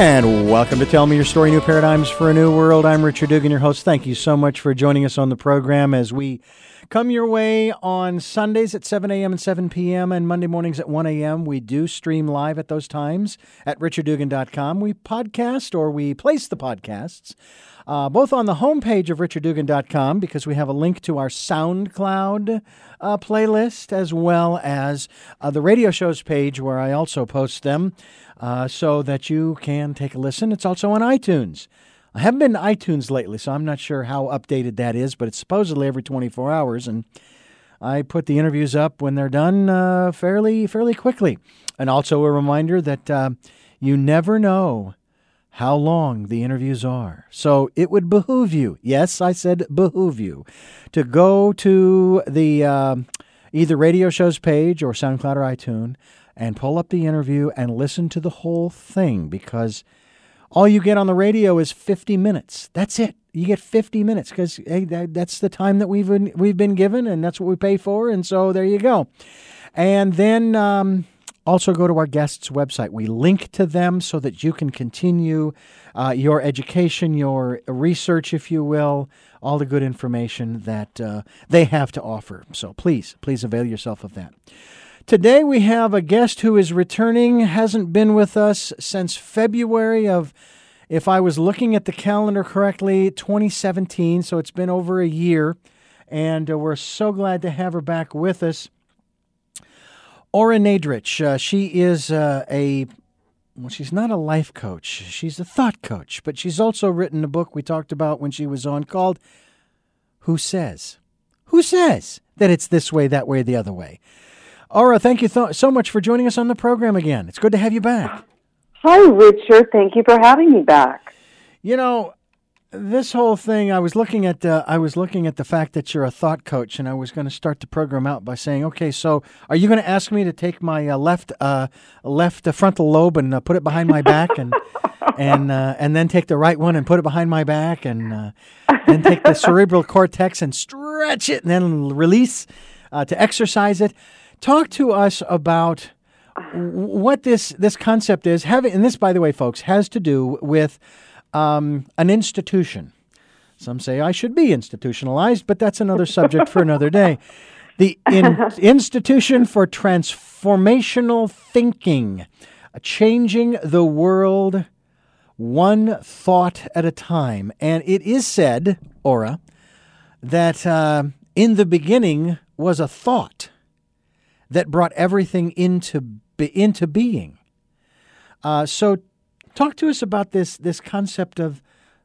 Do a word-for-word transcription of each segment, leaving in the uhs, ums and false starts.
And welcome to Tell Me Your Story, New Paradigms for a New World. I'm Richard Dugan, your host. Thank you so much for joining us on the program as we come your way on Sundays at seven a.m. and seven p.m. and Monday mornings at one a.m. We do stream live at those times at richard dugan dot com. We podcast or we place the podcasts uh, both on the homepage of richard dugan dot com because we have a link to our SoundCloud uh, playlist as well as uh, the radio shows page where I also post them. Uh, so that you can take a listen. It's also on iTunes. I haven't been to iTunes lately, so I'm not sure how updated that is, but it's supposedly every twenty-four hours, and I put the interviews up when they're done uh, fairly fairly quickly. And also a reminder that uh, you never know how long the interviews are. So it would behoove you, yes, I said behoove you, to go to the uh, either radio shows page or SoundCloud or iTunes and pull up the interview and listen to the whole thing, because all you get on the radio is fifty minutes. That's it. You get fifty minutes because hey, that, that's the time that we've been, we've been given, and that's what we pay for, and so there you go. And then um, also go to our guests' website. We link to them so that you can continue uh, your education, your research, if you will, all the good information that uh, they have to offer. So please, please avail yourself of that. Today we have a guest who is returning, hasn't been with us since February of, if I was looking at the calendar correctly, twenty seventeen, so it's been over a year, and uh, we're so glad to have her back with us. Ora Nadrich, uh, she is uh, a, well, she's not a life coach, she's a thought coach, but she's also written a book we talked about when she was on called Who Says? Who Says that it's this way, that way, the other way? Ora, thank you th- so much for joining us on the program again. It's good to have you back. Hi, Richard. Thank you for having me back. You know, this whole thing, I was looking at uh, I was looking at the fact that you're a thought coach, and I was going to start the program out by saying, okay, so are you going to ask me to take my uh, left uh, left uh, frontal lobe and uh, put it behind my back, and and uh, and then take the right one and put it behind my back, and uh, then take the cerebral cortex and stretch it, and then release uh, to exercise it? Talk to us about what this this concept is. Having, and this, by the way, folks, has to do with um, an institution. Some say I should be institutionalized, but that's another subject for another day. The in, Institution for Transformational Thinking, changing the world one thought at a time. And it is said, Ora, that uh, in the beginning was a thought that brought everything into be, into being. Uh, so, talk to us about this this concept of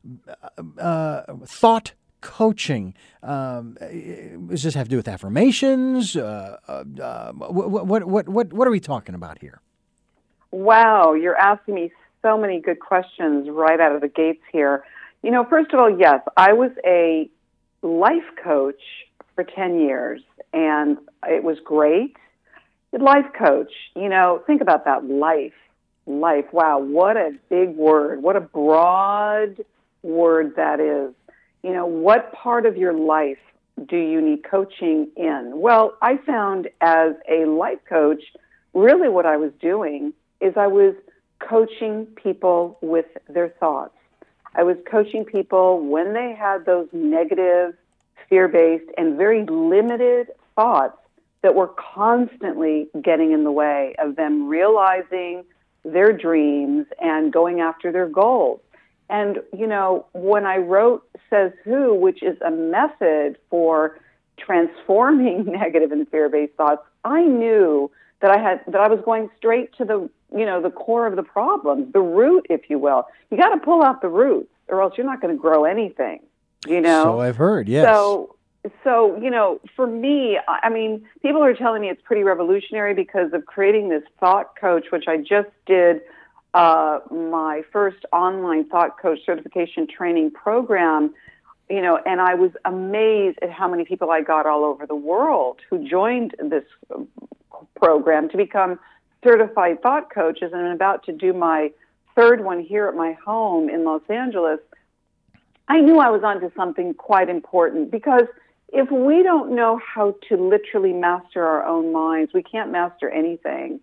uh, thought coaching. Um, does this have to do with affirmations? Uh, uh, what, what what what what are we talking about here? Wow, you're asking me so many good questions right out of the gates here. You know, first of all, yes, I was a life coach for ten years, and it was great. Life coach, you know, think about that. Life, life. Wow, what a big word. What a broad word that is. You know, what part of your life do you need coaching in? Well, I found as a life coach, really what I was doing is I was coaching people with their thoughts. I was coaching people when they had those negative, fear-based, and very limited thoughts that were constantly getting in the way of them realizing their dreams and going after their goals. And, you know, when I wrote Says Who, which is a method for transforming negative and fear-based thoughts, I knew that I had that I was going straight to the, you know, the core of the problem, the root, if you will. You got to pull out the roots, or else you're not going to grow anything, you know? So I've heard, yes. So So, you know, for me, I mean, people are telling me it's pretty revolutionary because of creating this thought coach, which I just did uh, my first online thought coach certification training program, you know, and I was amazed at how many people I got all over the world who joined this program to become certified thought coaches. And I'm about to do my third one here at my home in Los Angeles. I knew I was onto something quite important because if we don't know how to literally master our own minds, we can't master anything.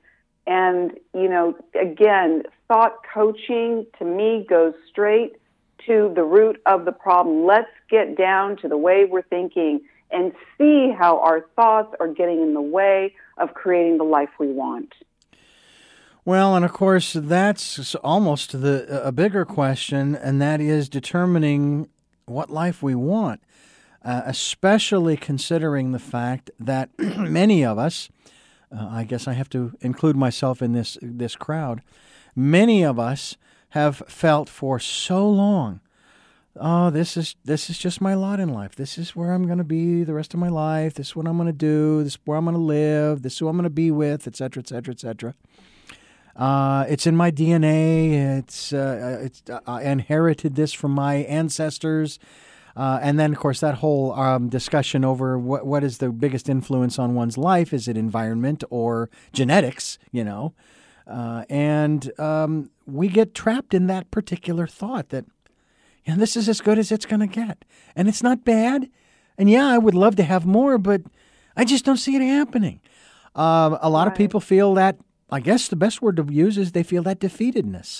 And, you know, again, thought coaching to me goes straight to the root of the problem. Let's get down to the way we're thinking and see how our thoughts are getting in the way of creating the life we want. Well, and of course, that's almost the a bigger question, and that is determining what life we want, uh, especially considering the fact that many of us, uh, I guess I have to include myself in this this crowd, many of us have felt for so long, oh, this is this is just my lot in life. This is where I'm going to be the rest of my life. This is what I'm going to do. This is where I'm going to live. This is who I'm going to be with, et cetera, et cetera, et cetera. Uh, it's in my D N A. It's uh, it's uh, I inherited this from my ancestors, uh, and then of course that whole um, discussion over what what is the biggest influence on one's life? Is it environment or genetics? You know, uh, and um, we get trapped in that particular thought that, you know, this is as good as it's going to get, and it's not bad. And yeah, I would love to have more, but I just don't see it happening. Uh, a lot right. of people feel that. I guess the best word to use is they feel that defeatedness.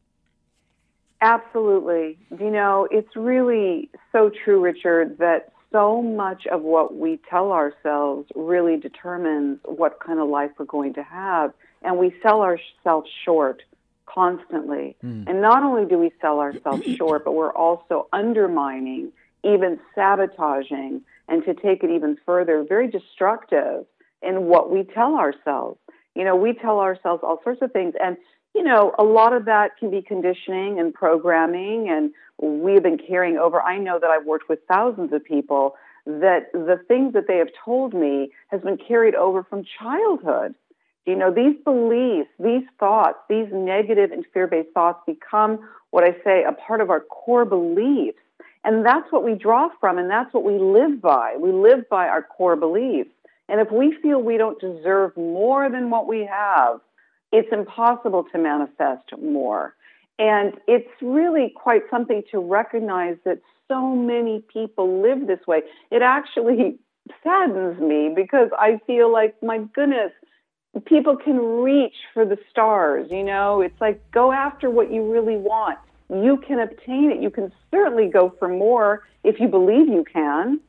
Absolutely. You know, it's really so true, Richard, that so much of what we tell ourselves really determines what kind of life we're going to have. And we sell ourselves short constantly. Mm. And not only do we sell ourselves short, but we're also undermining, even sabotaging, and to take it even further, very destructive in what we tell ourselves. You know, we tell ourselves all sorts of things, and, you know, a lot of that can be conditioning and programming, and we've been carrying over. I know that I've worked with thousands of people that the things that they have told me has been carried over from childhood. You know, these beliefs, these thoughts, these negative and fear-based thoughts become, what I say, a part of our core beliefs, and that's what we draw from, and that's what we live by. We live by our core beliefs. And if we feel we don't deserve more than what we have, it's impossible to manifest more. And it's really quite something to recognize that so many people live this way. It actually saddens me because I feel like, my goodness, people can reach for the stars, you know? It's like, go after what you really want. You can obtain it. You can certainly go for more if you believe you can.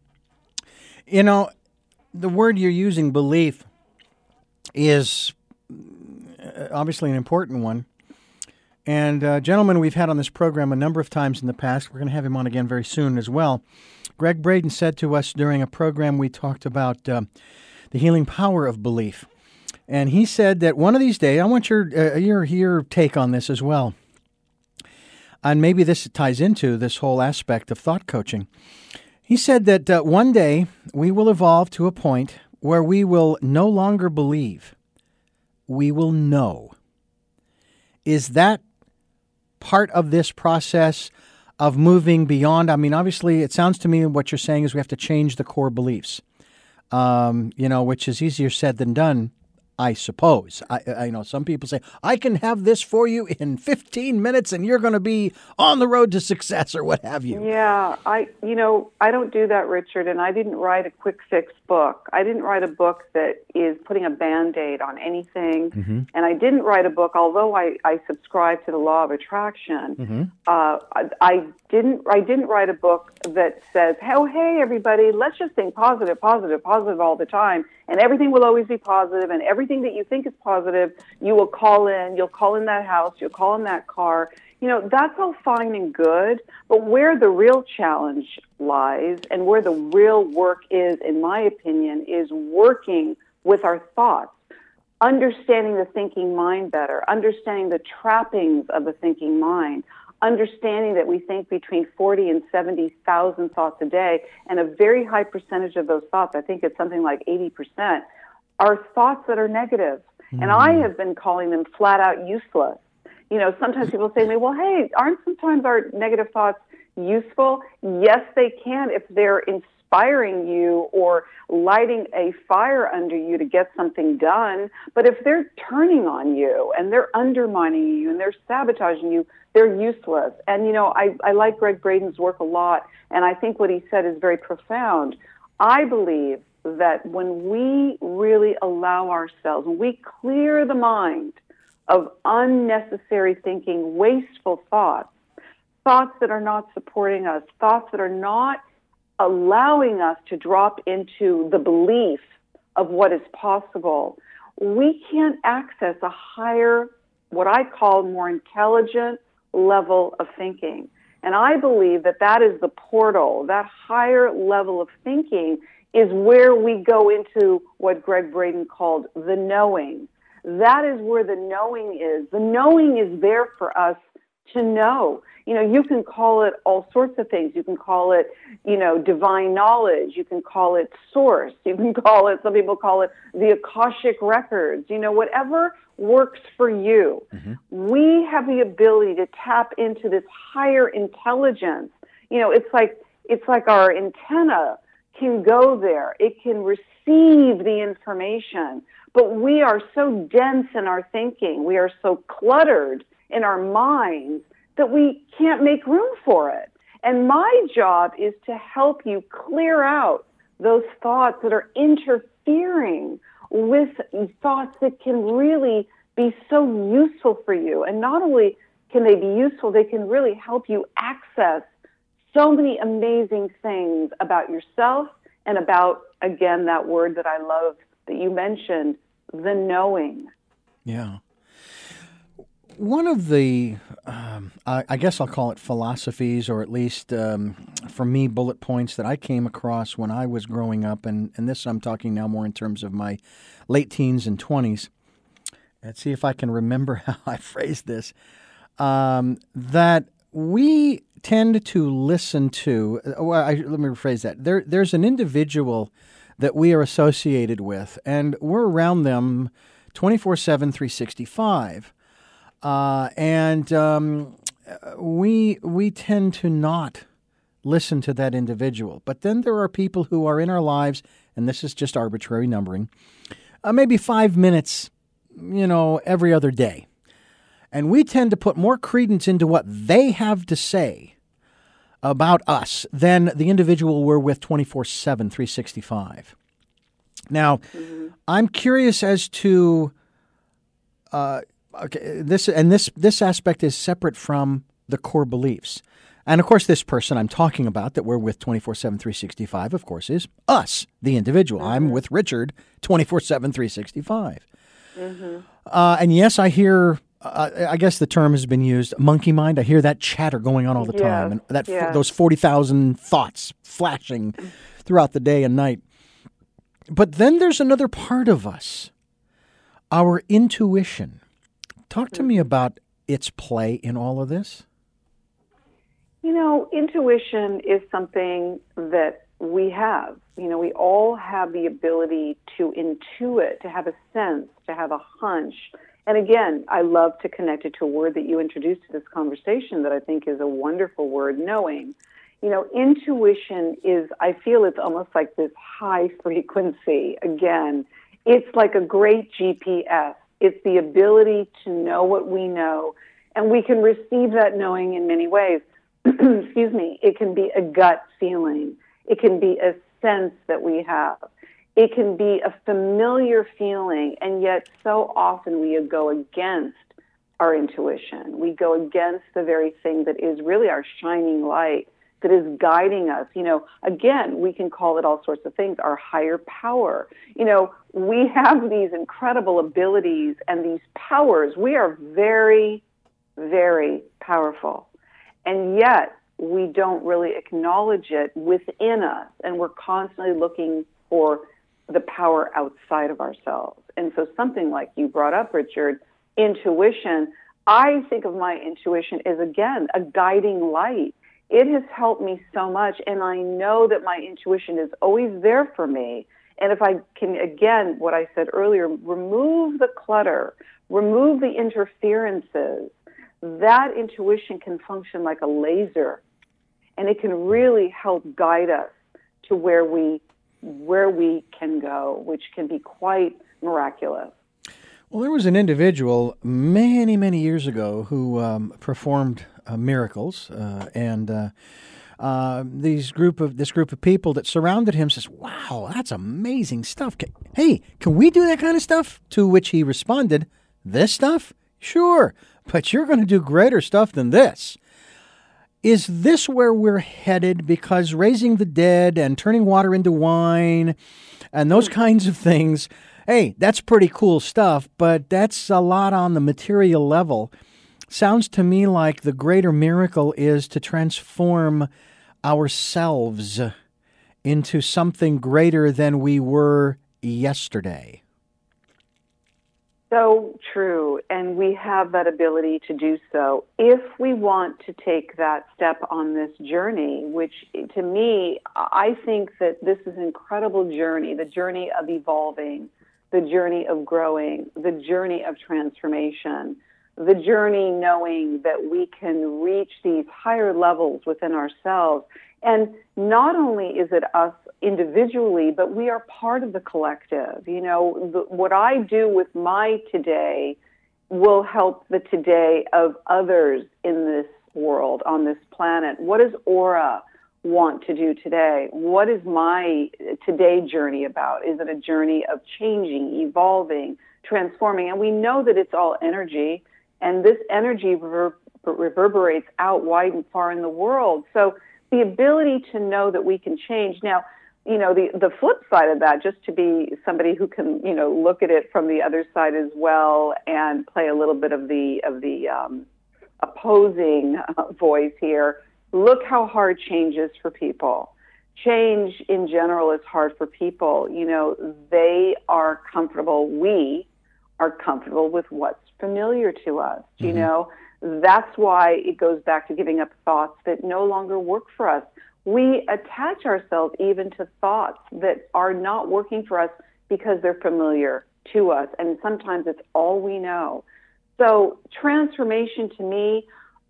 You know, the word you're using, belief, is obviously an important one. And a gentleman we've had on this program a number of times in the past, we're going to have him on again very soon as well. Gregg Braden said to us during a program we talked about uh, the healing power of belief. And he said that one of these days, I want your, uh, your, your take on this as well. And maybe this ties into this whole aspect of thought coaching. He said that uh, one day we will evolve to a point where we will no longer believe. We will know. Is that part of this process of moving beyond? I mean, obviously, it sounds to me what you're saying is we have to change the core beliefs, um, you know, which is easier said than done, I suppose. I, I know some people say, I can have this for you in fifteen minutes and you're going to be on the road to success or what have you. Yeah, I, you know, I don't do that, Richard, and I didn't write a quick fix book. I didn't write a book that is putting a Band-Aid on anything, mm-hmm. and I didn't write a book, although I, I subscribe to the law of attraction, mm-hmm. uh, I, I didn't I didn't write a book that says, oh, hey, everybody, let's just think positive, positive, positive all the time, and everything will always be positive, and everything that you think is positive, you will call in, you'll call in that house, you'll call in that car. You know, that's all fine and good, but where the real challenge lies and where the real work is, in my opinion, is working with our thoughts, understanding the thinking mind better, understanding the trappings of the thinking mind, understanding that we think between forty and seventy thousand thoughts a day, and a very high percentage of those thoughts, I think it's something like eighty percent, are thoughts that are negative. Mm. And I have been calling them flat out useless. You know, sometimes people say to me, well, hey, aren't sometimes our negative thoughts useful? Yes, they can if they're inspiring you or lighting a fire under you to get something done. But if they're turning on you and they're undermining you and they're sabotaging you, they're useless. And, you know, I, I like Gregg Braden's work a lot, and I think what he said is very profound. I believe that when we really allow ourselves, when we clear the mind of unnecessary thinking, wasteful thoughts, thoughts that are not supporting us, thoughts that are not allowing us to drop into the belief of what is possible, we can't access a higher, what I call more intelligent level of thinking. And I believe that that is the portal. That higher level of thinking is where we go into what Greg Braden called the knowing. That is where the knowing is. The knowing is there for us to know. You know, you can call it all sorts of things. You can call it, you know, divine knowledge. You can call it source. You can call it, some people call it the Akashic records. You know, whatever works for you. Mm-hmm. We have the ability to tap into this higher intelligence. You know, it's like it's like our antenna can go there. It can receive the information. But we are so dense in our thinking. We are so cluttered in our minds that we can't make room for it. And my job is to help you clear out those thoughts that are interfering with thoughts that can really be so useful for you. And not only can they be useful, they can really help you access so many amazing things about yourself and about, again, that word that I love that you mentioned, the knowing. Yeah. One of the, um, I, I guess I'll call it philosophies, or at least um, for me, bullet points that I came across when I was growing up, and, and this I'm talking now more in terms of my late teens and twenties. Let's see if I can remember how I phrased this. Um, that we tend to listen to, well, I, let me rephrase that. There, there's an individual that we are associated with, and we're around them twenty-four seven, three sixty-five. Uh, and um, we we tend to not listen to that individual. But then there are people who are in our lives, and this is just arbitrary numbering, uh, maybe five minutes, you know, every other day. And we tend to put more credence into what they have to say about us than the individual we're with twenty-four seven, three sixty-five. Now, mm-hmm. I'm curious as to... Uh, Okay, this and this this aspect is separate from the core beliefs. And of course, this person I'm talking about that we're with twenty-four seven, three sixty-five, of course, is us, the individual. Mm-hmm. I'm with Richard twenty-four seven, three sixty-five. Mm-hmm. Uh, and yes, I hear, uh, I guess the term has been used, monkey mind. I hear that chatter going on all the yes. time, and that yes. those forty thousand thoughts flashing throughout the day and night. But then there's another part of us, our intuition. Talk to me about its play in all of this. You know, intuition is something that we have. You know, we all have the ability to intuit, to have a sense, to have a hunch. And again, I love to connect it to a word that you introduced to this conversation that I think is a wonderful word, knowing. You know, intuition is, I feel it's almost like this high frequency. Again, it's like a great G P S. It's the ability to know what we know, and we can receive that knowing in many ways. Excuse me. It can be a gut feeling. It can be a sense that we have. It can be a familiar feeling, and yet so often we go against our intuition. We go against the very thing that is really our shining light, that is guiding us. You know, again, we can call it all sorts of things, our higher power. You know, we have these incredible abilities and these powers. We are very, very powerful. And yet, we don't really acknowledge it within us. And we're constantly looking for the power outside of ourselves. And so something like you brought up, Richard, intuition, I think of my intuition as, again, a guiding light. It has helped me so much, and I know that my intuition is always there for me. And if I can, again, what I said earlier, remove the clutter, remove the interferences, that intuition can function like a laser, and it can really help guide us to where we where we can go, which can be quite miraculous. Well, there was an individual many, many years ago who um, performed uh, miracles, uh, and uh, uh, these group of this group of people that surrounded him says, "Wow, that's amazing stuff. Can, hey, can we do that kind of stuff?" To which he responded, "This stuff? Sure, but you're going to do greater stuff than this." Is this where we're headed? Because raising the dead and turning water into wine and those kinds of things, hey, that's pretty cool stuff, but that's a lot on the material level. Sounds to me like the greater miracle is to transform ourselves into something greater than we were yesterday. So true, and we have that ability to do so if we want to take that step on this journey, which to me, I think that this is an incredible journey, the journey of evolving, the journey of growing, the journey of transformation, the journey knowing that we can reach these higher levels within ourselves. And not only is it us individually, but we are part of the collective. You know, the, what I do with my today will help the today of others in this world, on this planet. What does Aura want to do today? What is my today journey about? Is it a journey of changing, evolving, transforming? And we know that it's all energy, and this energy rever- reverberates out wide and far in the world. So the ability to know that we can change. Now, you know, the, the flip side of that, just to be somebody who can, you know, look at it from the other side as well and play a little bit of the, of the um, opposing uh, voice here, look how hard change is for people. Change in general is hard for people. You know, they are comfortable, we are comfortable with what's familiar to us, mm-hmm. you know. That's why it goes back to giving up thoughts that no longer work for us. We attach ourselves even to thoughts that are not working for us because they're familiar to us, and sometimes it's all we know. So transformation to me,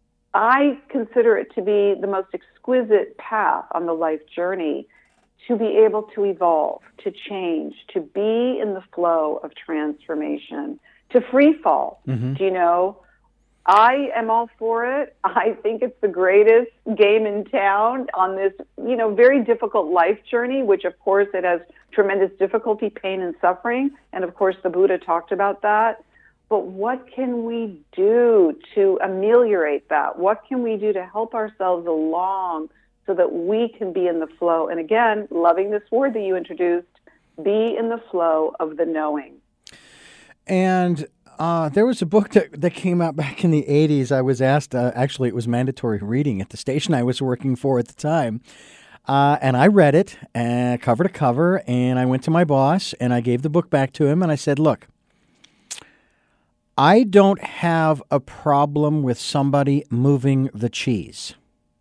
I consider it to be the most exquisite path on the life journey, to be able to evolve, to change, to be in the flow of transformation, to free fall, mm-hmm. do you know? I am all for it. I think it's the greatest game in town on this, you know, very difficult life journey, which of course it has tremendous difficulty, pain, and suffering. And of course the Buddha talked about that. But what can we do to ameliorate that? What can we do to help ourselves along so that we can be in the flow? And again, loving this word that you introduced, be in the flow of the knowing. And Uh, there was a book that, that came out back in the eighties. I was asked, uh, actually it was mandatory reading at the station I was working for at the time. Uh, and I read it uh, cover to cover, and I went to my boss and I gave the book back to him and I said, look, I don't have a problem with somebody moving the cheese.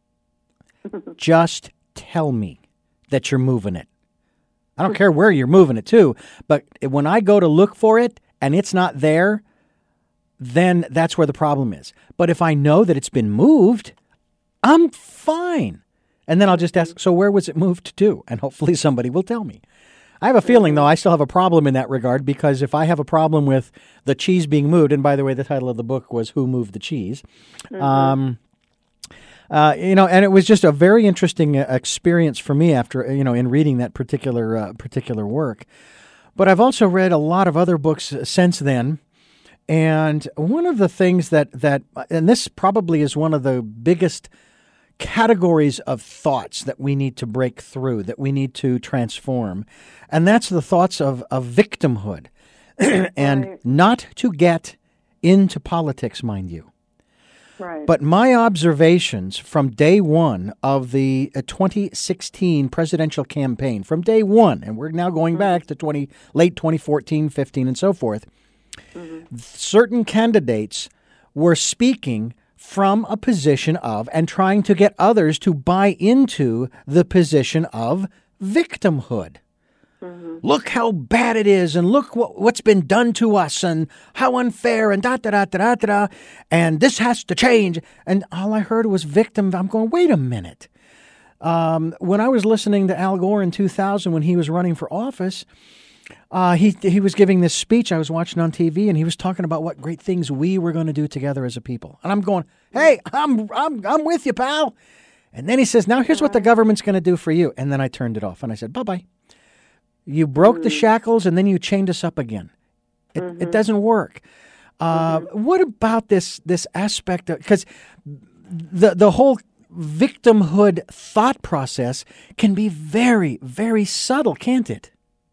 Just tell me that you're moving it. I don't care where you're moving it to, but when I go to look for it, and it's not there, then that's where the problem is. But if I know that it's been moved, I'm fine. And then I'll just ask, so where was it moved to? And hopefully somebody will tell me. I have a feeling, though, I still have a problem in that regard, because if I have a problem with the cheese being moved, and by the way, the title of the book was Who Moved the Cheese? Mm-hmm. Um, uh, you know, and it was just a very interesting experience for me after, you know, in reading that particular uh, particular work. But I've also read a lot of other books since then, and one of the things that, that, and this probably is one of the biggest categories of thoughts that we need to break through, that we need to transform, and that's the thoughts of, of victimhood, and right. not to get into politics, mind you. Right. But my observations from day one of the twenty sixteen presidential campaign, from day one, and we're now going mm-hmm. back to twenty late twenty fourteen, fifteen, and so forth, mm-hmm. certain candidates were speaking from a position of and trying to get others to buy into the position of victimhood. Mm-hmm. Look how bad it is, and look what, what's been done to us, and how unfair, and da da da da da da, and this has to change. And all I heard was victim. I'm going, wait a minute. Um, when I was listening to Al Gore in two thousand, when he was running for office, uh, he he was giving this speech I was watching on T V, and he was talking about what great things we were going to do together as a people. And I'm going, hey, I'm I'm I'm with you, pal. And then he says, now here's what the government's going to do for you. And then I turned it off and I said, bye-bye. You broke mm. the shackles and then you chained us up again. It, mm-hmm. it doesn't work. Uh, mm-hmm. What about this this aspect of, because the the whole victimhood thought process can be very, very subtle, can't it?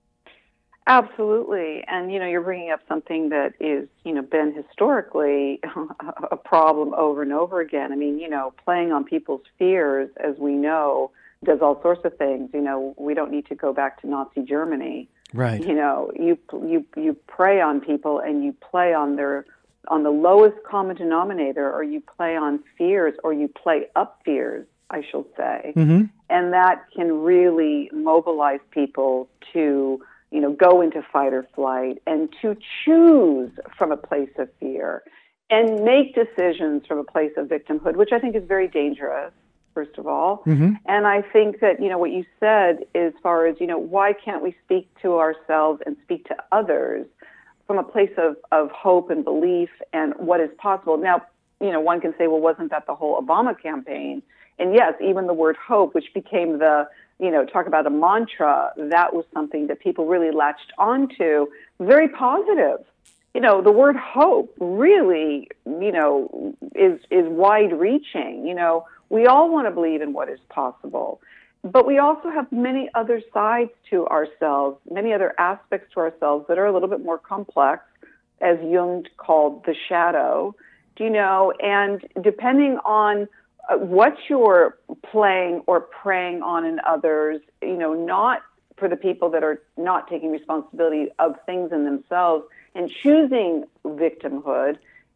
Absolutely. And, you know, you're bringing up something that is, you know, been historically a problem over and over again. I mean, you know, playing on people's fears, as we know, does all sorts of things. You know, we don't need to go back to Nazi Germany. Right. You know, you you you prey on people and you play on their on the lowest common denominator, or you play on fears, or you play up fears, I shall say. Mm-hmm. And that can really mobilize people to, you know, go into fight or flight and to choose from a place of fear and make decisions from a place of victimhood, which I think is very dangerous, first of all. Mm-hmm. And I think that, you know, what you said as far as, you know, why can't we speak to ourselves and speak to others from a place of, of hope and belief and what is possible? Now, you know, one can say, well, wasn't that the whole Obama campaign? And yes, even the word hope, which became the, you know, talk about a mantra, that was something that people really latched onto. Very positive. You know, the word hope really, you know, is is wide-reaching. You know, we all want to believe in what is possible, but we also have many other sides to ourselves, many other aspects to ourselves that are a little bit more complex, as Jung called the shadow, you know, and depending on uh, what you're playing or preying on in others, you know, not for the people that are not taking responsibility of things in themselves and choosing victimhood,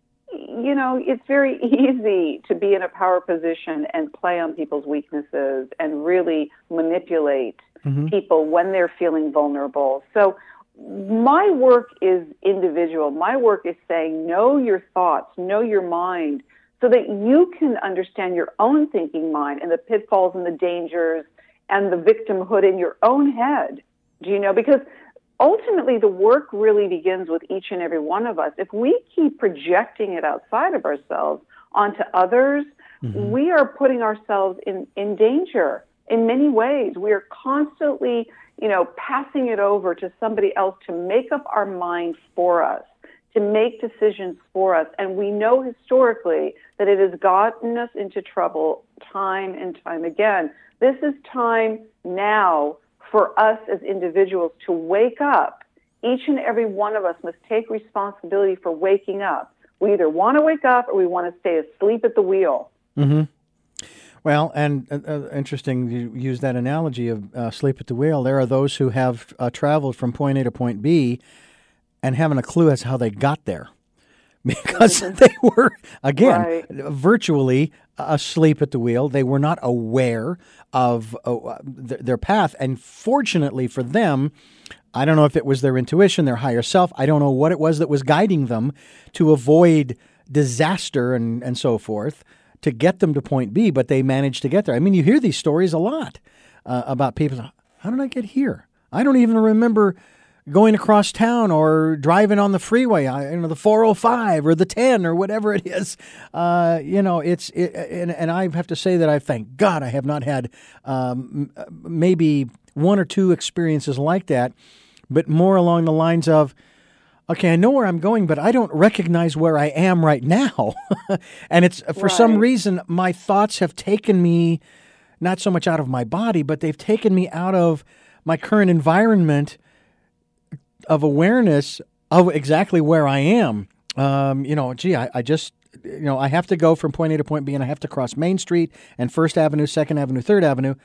you know, it's very easy to be in a power position and play on people's weaknesses and really manipulate mm-hmm. people when they're feeling vulnerable. So my work is individual. My work is saying, know your thoughts, know your mind, so that you can understand your own thinking mind and the pitfalls and the dangers and the victimhood in your own head. Do you know? Because ultimately, the work really begins with each and every one of us. If we keep projecting it outside of ourselves onto others, mm-hmm. we are putting ourselves in, in danger in many ways. We are constantly, you know, passing it over to somebody else to make up our mind for us, to make decisions for us. And we know historically that it has gotten us into trouble time and time again. This is time now for us as individuals to wake up. Each and every one of us must take responsibility for waking up. We either want to wake up or we want to stay asleep at the wheel. Mm-hmm. Well, and uh, uh, interesting you use that analogy of uh, sleep at the wheel. There are those who have uh, traveled from point A to point B and haven't a clue as to how they got there. Because they were, again, right. virtually asleep at the wheel. They were not aware of uh, th- their path. And fortunately for them, I don't know if it was their intuition, their higher self. I don't know what it was that was guiding them to avoid disaster and, and so forth to get them to point B, but they managed to get there. I mean, you hear these stories a lot uh, about people. How did I get here? I don't even remember going across town or driving on the freeway, you know, the four oh five or the ten or whatever it is. Uh, you know, it's it, and, and I have to say that I thank God I have not had um, maybe one or two experiences like that, but more along the lines of, okay, I know where I'm going, but I don't recognize where I am right now. And it's for right. some reason, my thoughts have taken me not so much out of my body, but they've taken me out of my current environment of awareness of exactly where I am. Um, you know, gee, I, I just, you know, I have to go from point A to point B, and I have to cross Main Street and First Avenue, Second Avenue, Third Avenue,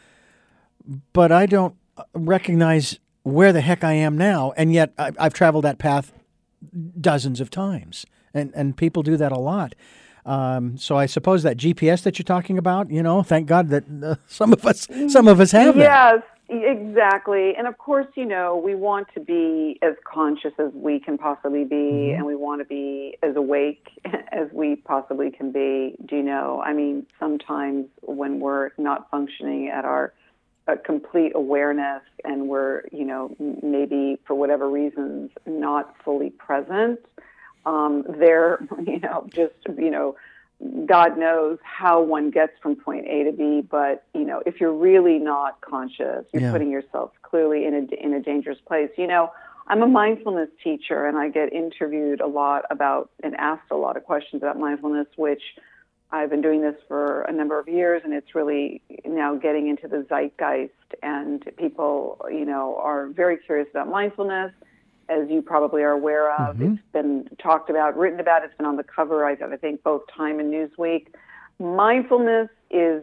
but I don't recognize where the heck I am now, and yet I, I've traveled that path dozens of times, and, and people do that a lot. Um, so I suppose that G P S that you're talking about, you know, thank God that uh, some of us, some of us have yes. that. Exactly. And of course, you know, we want to be as conscious as we can possibly be, mm-hmm. and we want to be as awake as we possibly can be. Do you know? I mean, sometimes when we're not functioning at our uh, complete awareness and we're, you know, maybe for whatever reasons not fully present, um, they're, you know, just, you know, God knows how one gets from point A to B, but, you know, if you're really not conscious, you're yeah. putting yourself clearly in a, in a dangerous place. You know, I'm a mindfulness teacher, and I get interviewed a lot about and asked a lot of questions about mindfulness, which I've been doing this for a number of years, and it's really now getting into the zeitgeist, and people, you know, are very curious about mindfulness, as you probably are aware of. Mm-hmm. It's been talked about, written about. It's been on the cover, I, I think, both Time and Newsweek. Mindfulness is,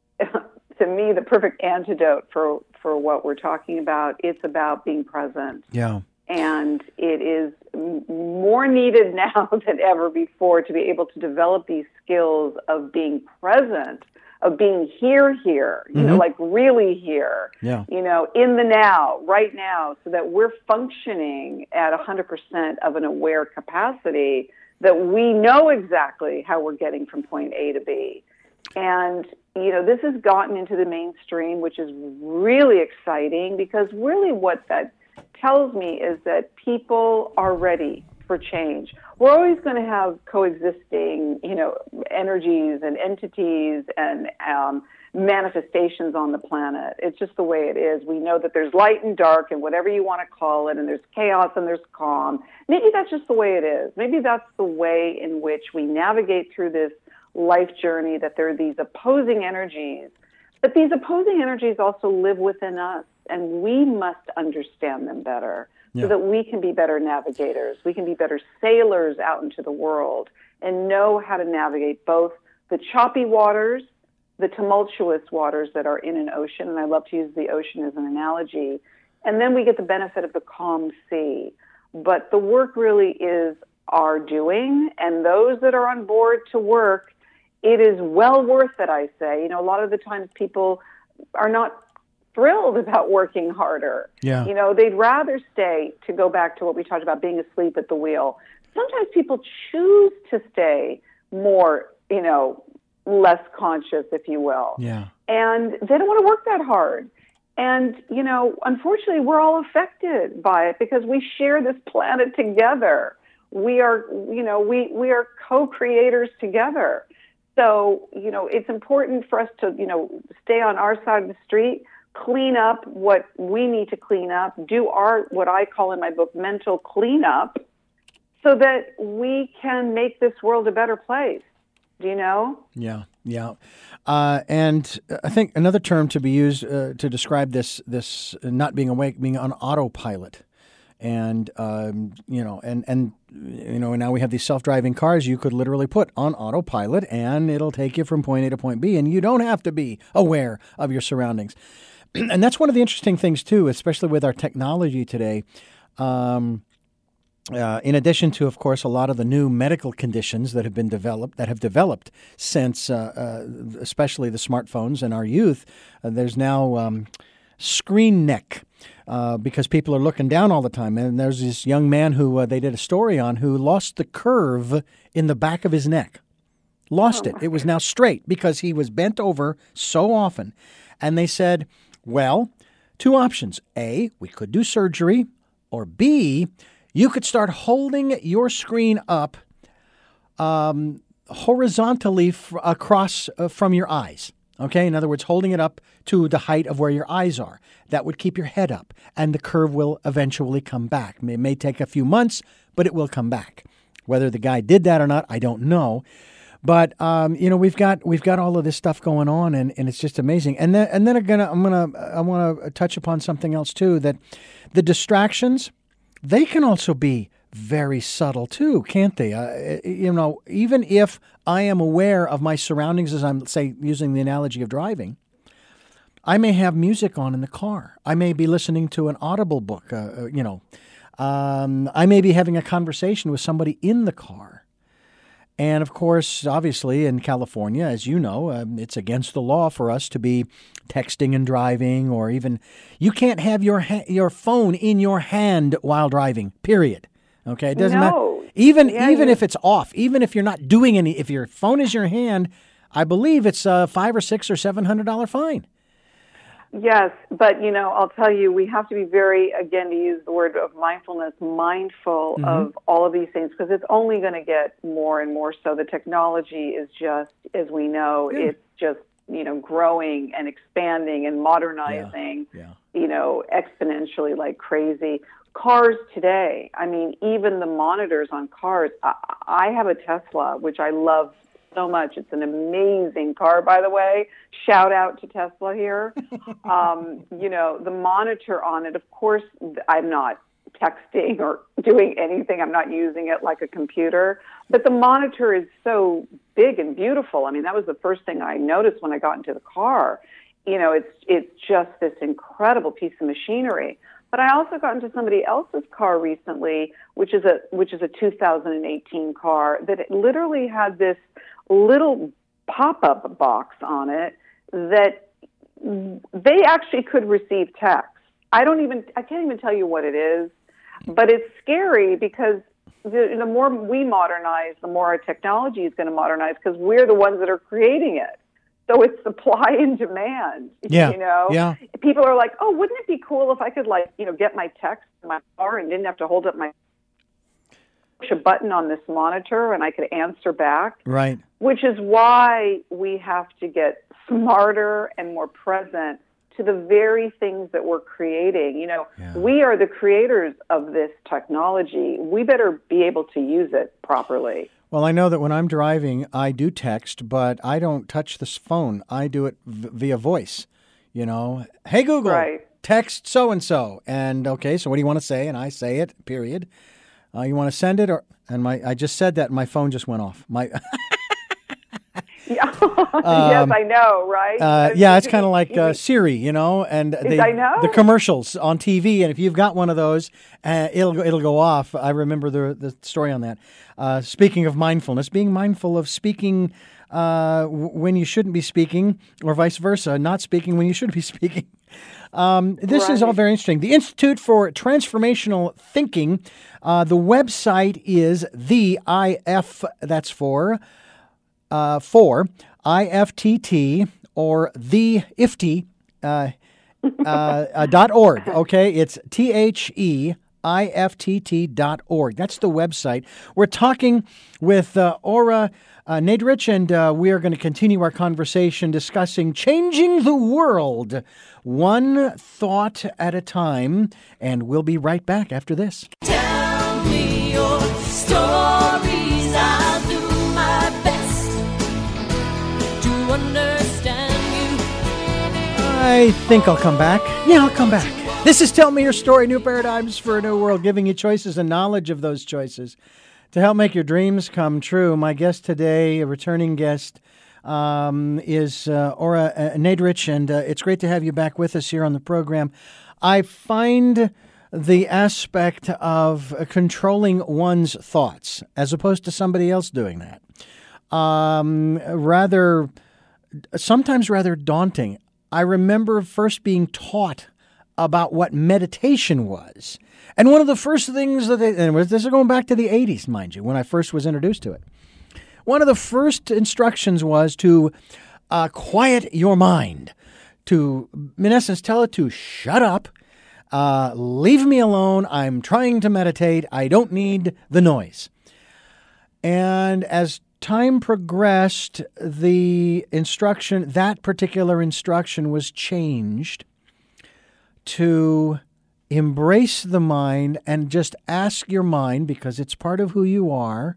to me, the perfect antidote for, for what we're talking about. It's about being present. Yeah. And it is more needed now than ever before to be able to develop these skills of being present, of being here, here, you mm-hmm. know, like really here, yeah. you know, in the now, right now, so that we're functioning at one hundred percent of an aware capacity, that we know exactly how we're getting from point A to B. And, you know, this has gotten into the mainstream, which is really exciting, because really what that tells me is that people are ready for change. We're always going to have coexisting, you know, energies and entities and um, manifestations on the planet. It's just the way it is. We know that there's light and dark and whatever you want to call it, and there's chaos and there's calm. Maybe that's just the way it is. Maybe that's the way in which we navigate through this life journey, that there are these opposing energies. But these opposing energies also live within us, and we must understand them better so yeah. that we can be better navigators. We can be better sailors out into the world and know how to navigate both the choppy waters, the tumultuous waters that are in an ocean, and I love to use the ocean as an analogy, and then we get the benefit of the calm sea. But the work really is our doing, and those that are on board to work, it is well worth it, I say. You know, a lot of the times people are not thrilled about working harder. Yeah. You know, they'd rather stay, to go back to what we talked about, being asleep at the wheel. Sometimes people choose to stay more, you know, less conscious, if you will. Yeah. And they don't want to work that hard. And, you know, unfortunately, we're all affected by it because we share this planet together. We are, you know, we, we are co-creators together. So, you know, it's important for us to, you know, stay on our side of the street, clean up what we need to clean up, do our, what I call in my book, mental cleanup, so that we can make this world a better place. Do you know? Yeah, yeah. Uh, and I think another term to be used uh, to describe this, this not being awake, being on autopilot. And, um, you know, and, and, you know, now we have these self-driving cars you could literally put on autopilot and it'll take you from point A to point B, and you don't have to be aware of your surroundings. And that's one of the interesting things, too, especially with our technology today. Um, uh, in addition to, of course, a lot of the new medical conditions that have been developed, that have developed since, uh, uh, especially the smartphones and our youth, uh, there's now um, screen neck. Uh, because people are looking down all the time. And there's this young man who uh, they did a story on who lost the curve in the back of his neck. Lost oh it. It was now straight because he was bent over so often. And they said, well, two options. A, we could do surgery. Or B, you could start holding your screen up um, horizontally f- across uh, from your eyes. Okay, in other words, holding it up to the height of where your eyes are. That would keep your head up, and the curve will eventually come back. It may take a few months, but it will come back. Whether the guy did that or not, I don't know. But um, you know, we've got we've got all of this stuff going on, and, and it's just amazing. And then and then I'm gonna I'm gonna I want to touch upon something else too. That the distractions, they can also be very subtle too, can't they? Uh, you know, even if I am aware of my surroundings, as I'm, say, using the analogy of driving, I may have music on in the car. I may be listening to an Audible book, uh, you know. Um, I may be having a conversation with somebody in the car. And, of course, obviously, in California, as you know, um, it's against the law for us to be texting and driving, or even, you can't have your ha- your phone in your hand while driving, period. Okay, it doesn't no. matter. Even yeah, even you... if it's off, even if you're not doing any, if your phone is your hand, I believe it's a five or six or seven hundred dollar fine. Yes, but, you know, I'll tell you, we have to be very, again, to use the word of mindfulness, mindful mm-hmm. of all of these things, because it's only going to get more and more so. The technology is just, as we know, yeah. it's just, you know, growing and expanding and modernizing, yeah. Yeah. you know, exponentially like crazy. Cars today, I mean, even the monitors on cars, I, I have a Tesla, which I love so much. It's an amazing car, by the way. Shout out to Tesla here. um, you know, the monitor on it, of course, I'm not texting or doing anything. I'm not using it like a computer. But the monitor is so big and beautiful. I mean, that was the first thing I noticed when I got into the car. You know, it's it's just this incredible piece of machinery. But I also got into somebody else's car recently, which is a which is a two thousand eighteen car, that it literally had this little pop-up box on it that they actually could receive text. I don't even, I can't even tell you what it is, but it's scary because the, the more we modernize, the more our technology is going to modernize because we're the ones that are creating it. So it's supply and demand, yeah, you know? Yeah. People are like, oh, wouldn't it be cool if I could, like, you know, get my text in my car and didn't have to hold up my push a button on this monitor and I could answer back. Right. Which is why we have to get smarter and more present to the very things that we're creating. You know, yeah. we are the creators of this technology. We better be able to use it properly. Well, I know that when I'm driving, I do text, but I don't touch this phone. I do it v- via voice. You know, hey, Google, right. text so-and-so. And, okay, so what do you want to say? And I say it, period. Uh, you want to send it? or And my I just said that, and my phone just went off. My Yeah. um, yes, I know, right? Uh, yeah, it's kind of like uh, Siri, you know, and they, I know. the commercials on T V, and if you've got one of those, uh, it'll it'll go off. I remember the the story on that. Uh, speaking of mindfulness, being mindful of speaking uh, when you shouldn't be speaking, or vice versa, not speaking when you should be speaking. Um, this right. is all very interesting. The Institute for Transformational Thinking, uh, the website is the I F, that's for, uh, for I F T T or the I F T, uh, uh, uh, dot org, okay? It's T H E I F T T dot org. That's the website. We're talking with uh, Ora uh, Nadrich, and uh, we are going to continue our conversation discussing changing the world one thought at a time, and we'll be right back after this. Tell me your stories. I'll do my best to understand you. I think I'll come back. Yeah, I'll come back. This is Tell Me Your Story, New Paradigms for a New World, giving you choices and knowledge of those choices to help make your dreams come true. My guest today, a returning guest, um, is uh, Ora uh, Nadrich, and uh, it's great to have you back with us here on the program. I find the aspect of uh, controlling one's thoughts, as opposed to somebody else doing that, um, rather, sometimes rather daunting. I remember first being taught about what meditation was. And one of the first things that they, and this is going back to the eighties, mind you, when I first was introduced to it. One of the first instructions was to uh, quiet your mind, to, in essence, tell it to shut up, uh, leave me alone, I'm trying to meditate, I don't need the noise. And as time progressed, the instruction, that particular instruction was changed to embrace the mind and just ask your mind, because it's part of who you are,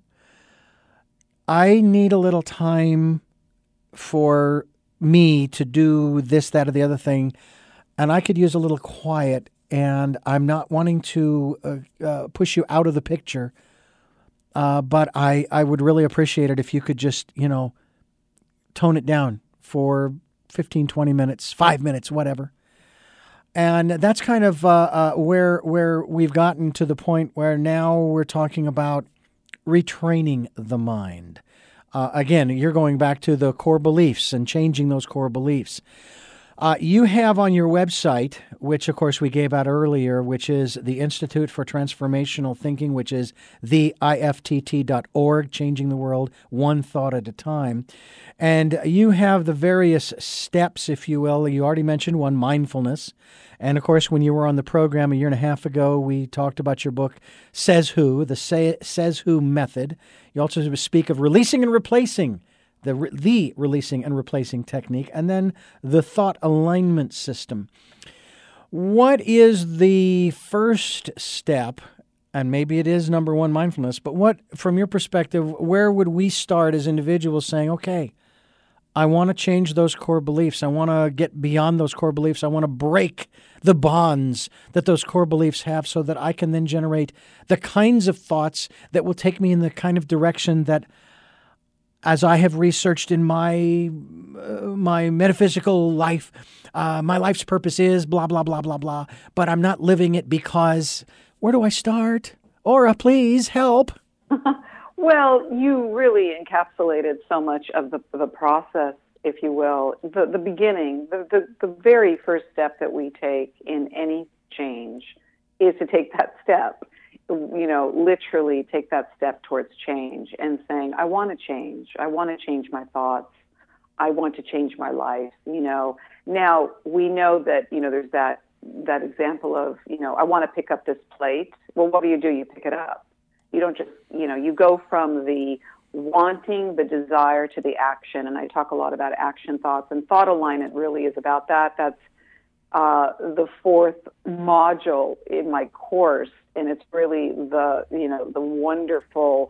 I need a little time for me to do this, that, or the other thing, and I could use a little quiet, and I'm not wanting to uh, uh, push you out of the picture, uh, but I, I would really appreciate it if you could just, you know, tone it down for fifteen, twenty minutes, five minutes, whatever. And that's kind of uh, uh, where where we've gotten to the point where now we're talking about retraining the mind. Uh, again, you're going back to the core beliefs and changing those core beliefs. Uh, you have on your website, which of course we gave out earlier, which is the Institute for Transformational Thinking, which is the I F T T dot org, changing the world one thought at a time. And you have the various steps, if you will. You already mentioned one, mindfulness. And of course, when you were on the program a year and a half ago, we talked about your book, Says Who, the Say, Says Who Method. You also speak of releasing and replacing. The, the releasing and replacing technique, and then the thought alignment system. What is the first step, and maybe it is number one, mindfulness, but what, from your perspective, where would we start as individuals saying, okay, I want to change those core beliefs. I want to get beyond those core beliefs. I want to break the bonds that those core beliefs have so that I can then generate the kinds of thoughts that will take me in the kind of direction that, as I have researched in my uh, my metaphysical life, uh, my life's purpose is blah, blah, blah, blah, blah, but I'm not living it because, where do I start? Aura, please help. Well, you really encapsulated so much of the the process, if you will. The the beginning, the, the, the very first step that we take in any change is to take that step. You know, literally take that step towards change and saying, I want to change. I want to change my thoughts. I want to change my life. You know, now we know that, you know, there's that, that example of, you know, I want to pick up this plate. Well, what do you do? You pick it up. You don't just, you know, you go from the wanting, the desire to the action. And I talk a lot about action thoughts, and thought alignment really is about that. That's uh, the fourth module in my course. And it's really the, you know, the wonderful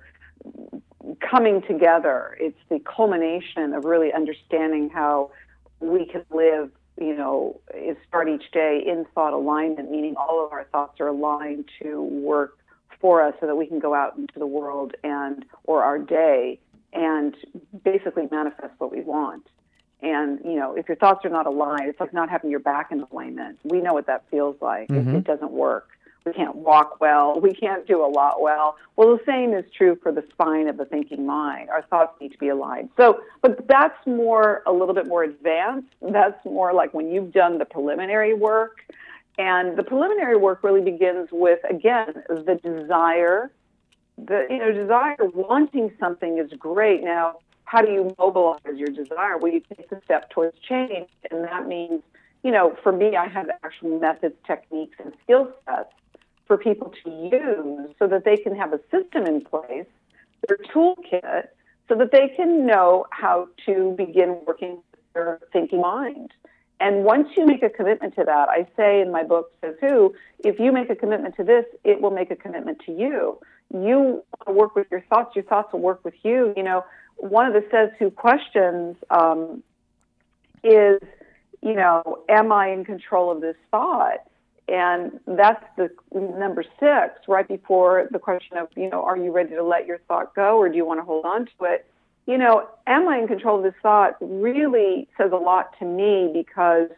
coming together. It's the culmination of really understanding how we can live, you know, start each day in thought alignment, meaning all of our thoughts are aligned to work for us so that we can go out into the world and, or our day, and basically manifest what we want. And, you know, if your thoughts are not aligned, it's like not having your back in alignment. We know what that feels like. Mm-hmm. It, it doesn't work. We can't walk well. We can't do a lot well. Well, the same is true for the spine of the thinking mind. Our thoughts need to be aligned. So, but that's more, a little bit more advanced. That's more like when you've done the preliminary work. And the preliminary work really begins with, again, the desire. The, you know, desire, wanting something is great. Now, how do you mobilize your desire? Well, you take the step towards change. And that means, you know, for me, I have actual methods, techniques, and skill sets for people to use so that they can have a system in place, their toolkit, so that they can know how to begin working with their thinking mind. And once you make a commitment to that, I say in my book, Says Who, if you make a commitment to this, it will make a commitment to you. You want to work with your thoughts, your thoughts will work with you. You know, one of the Says Who questions um, is, you know, am I in control of this thought? And that's the number six, right before the question of, you know, are you ready to let your thought go, or do you want to hold on to it? You know, am I in control of this thought really says a lot to me, because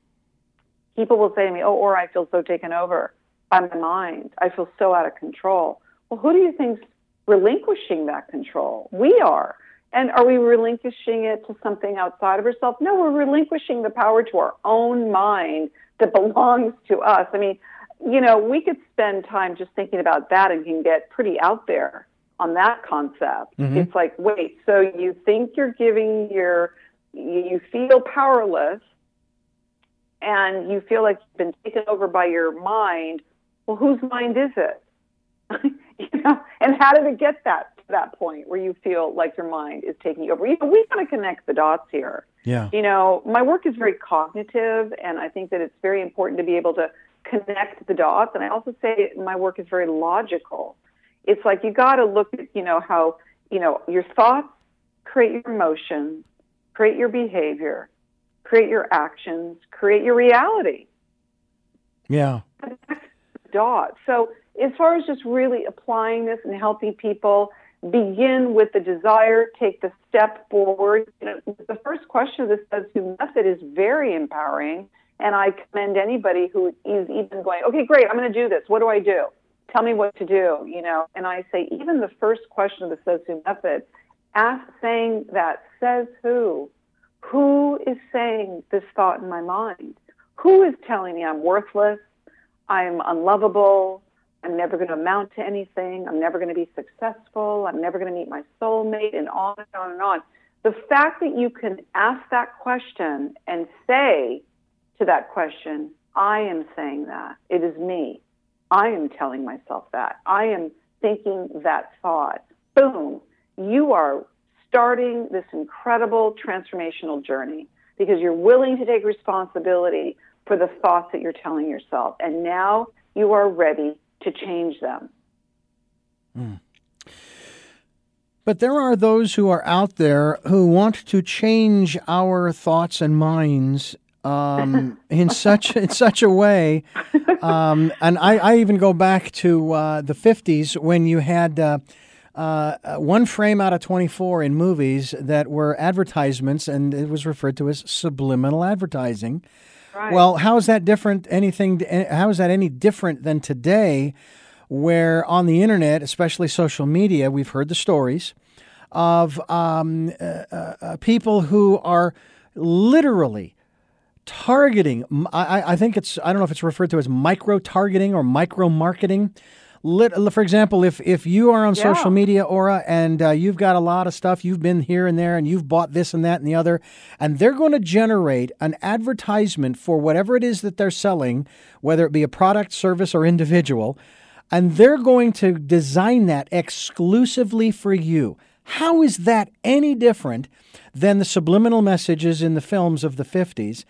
people will say to me, oh, or I feel so taken over by my mind. I feel so out of control. Well, who do you think's relinquishing that control? We are. And are we relinquishing it to something outside of ourselves? No, we're relinquishing the power to our own mind that belongs to us. I mean, you know, we could spend time just thinking about that and can get pretty out there on that concept. Mm-hmm. It's like, wait, so you think you're giving your, you feel powerless and you feel like you've been taken over by your mind. Well, whose mind is it? You know, and how did it get that to that point where you feel like your mind is taking you over? You know, we got to connect the dots here. Yeah. You know, my work is very cognitive, and I think that it's very important to be able to connect the dots. And I also say my work is very logical. It's like you got to look at, you know, how, you know, your thoughts create your emotions, create your behavior, create your actions, create your reality. Yeah. Dots. So as far as just really applying this and helping people begin with the desire, take the step forward. You know, the first question of the Says Who method is very empowering, and I commend anybody who is even going, okay, great, I'm going to do this. What do I do? Tell me what to do, you know. And I say, even the first question of the Says Who method, ask, saying that, Says Who, Who is saying this thought in my mind? Who is telling me I'm worthless, I'm unlovable, I'm never going to amount to anything, I'm never going to be successful, I'm never going to meet my soulmate, and on and on and on. The fact that you can ask that question and say to that question, I am saying that. It is me. I am telling myself that. I am thinking that thought. Boom. You are starting this incredible transformational journey because you're willing to take responsibility for the thoughts that you're telling yourself. And now you are ready to change them. Mm. But there are those who are out there who want to change our thoughts and minds um, in such in such a way. Um, and I, I even go back to uh, the fifties when you had uh, uh, one frame out of twenty-four in movies that were advertisements, and it was referred to as subliminal advertising. Right. Well, how is that different? Anything? How is that any different than today, where on the internet, especially social media, we've heard the stories of um, uh, uh, people who are literally targeting. I, I think it's, I don't know if it's referred to as micro-targeting or micro-marketing. Lit, for example, if, if you are on Yeah. social media, Aura, and uh, you've got a lot of stuff, you've been here and there, and you've bought this and that and the other, and they're going to generate an advertisement for whatever it is that they're selling, whether it be a product, service, or individual, and they're going to design that exclusively for you. How is that any different than the subliminal messages in the films of the fifties?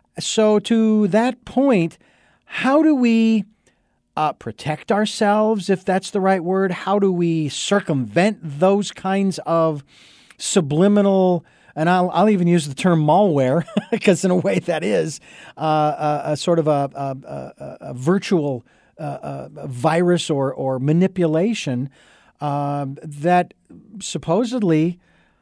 So to that point, how do we uh, protect ourselves, if that's the right word? How do we circumvent those kinds of subliminal, and I'll, I'll even use the term malware, because in a way that is uh, a, a sort of a, a, a, a virtual uh, a virus or, or manipulation uh, that supposedly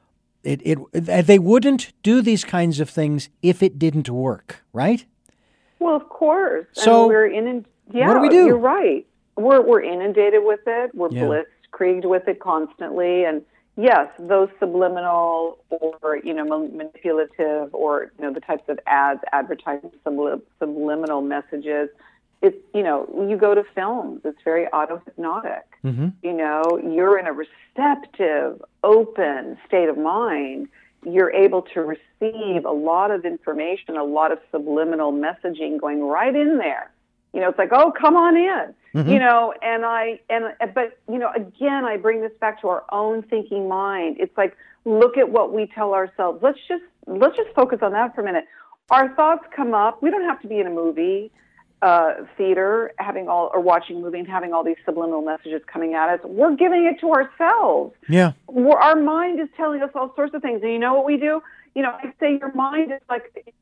it, it they wouldn't do these kinds of things if it didn't work, right? Well, of course. So and we're in. Yeah, what do we do? You're right. We're we're inundated with it. We're Yeah. blitzkrieged with it constantly. And yes, those subliminal or you know ma- manipulative or you know the types of ads, advertising sublim- subliminal messages. It's you know you go to films. It's very auto-hypnotic. Mm-hmm. You know, you're in a receptive, open state of mind. You're able to receive a lot of information, a lot of subliminal messaging going right in there. You know, it's like, oh, come on in. Mm-hmm. You know, and I and but you know, again, I bring this back to our own thinking mind. It's like, look at what we tell ourselves. Let's just let's just focus on that for a minute. Our thoughts come up. We don't have to be in a movie uh, theater having all or watching a movie and having all these subliminal messages coming at us. We're giving it to ourselves. Yeah. We're, our mind is telling us all sorts of things. And you know what we do? You know, I say your mind is like,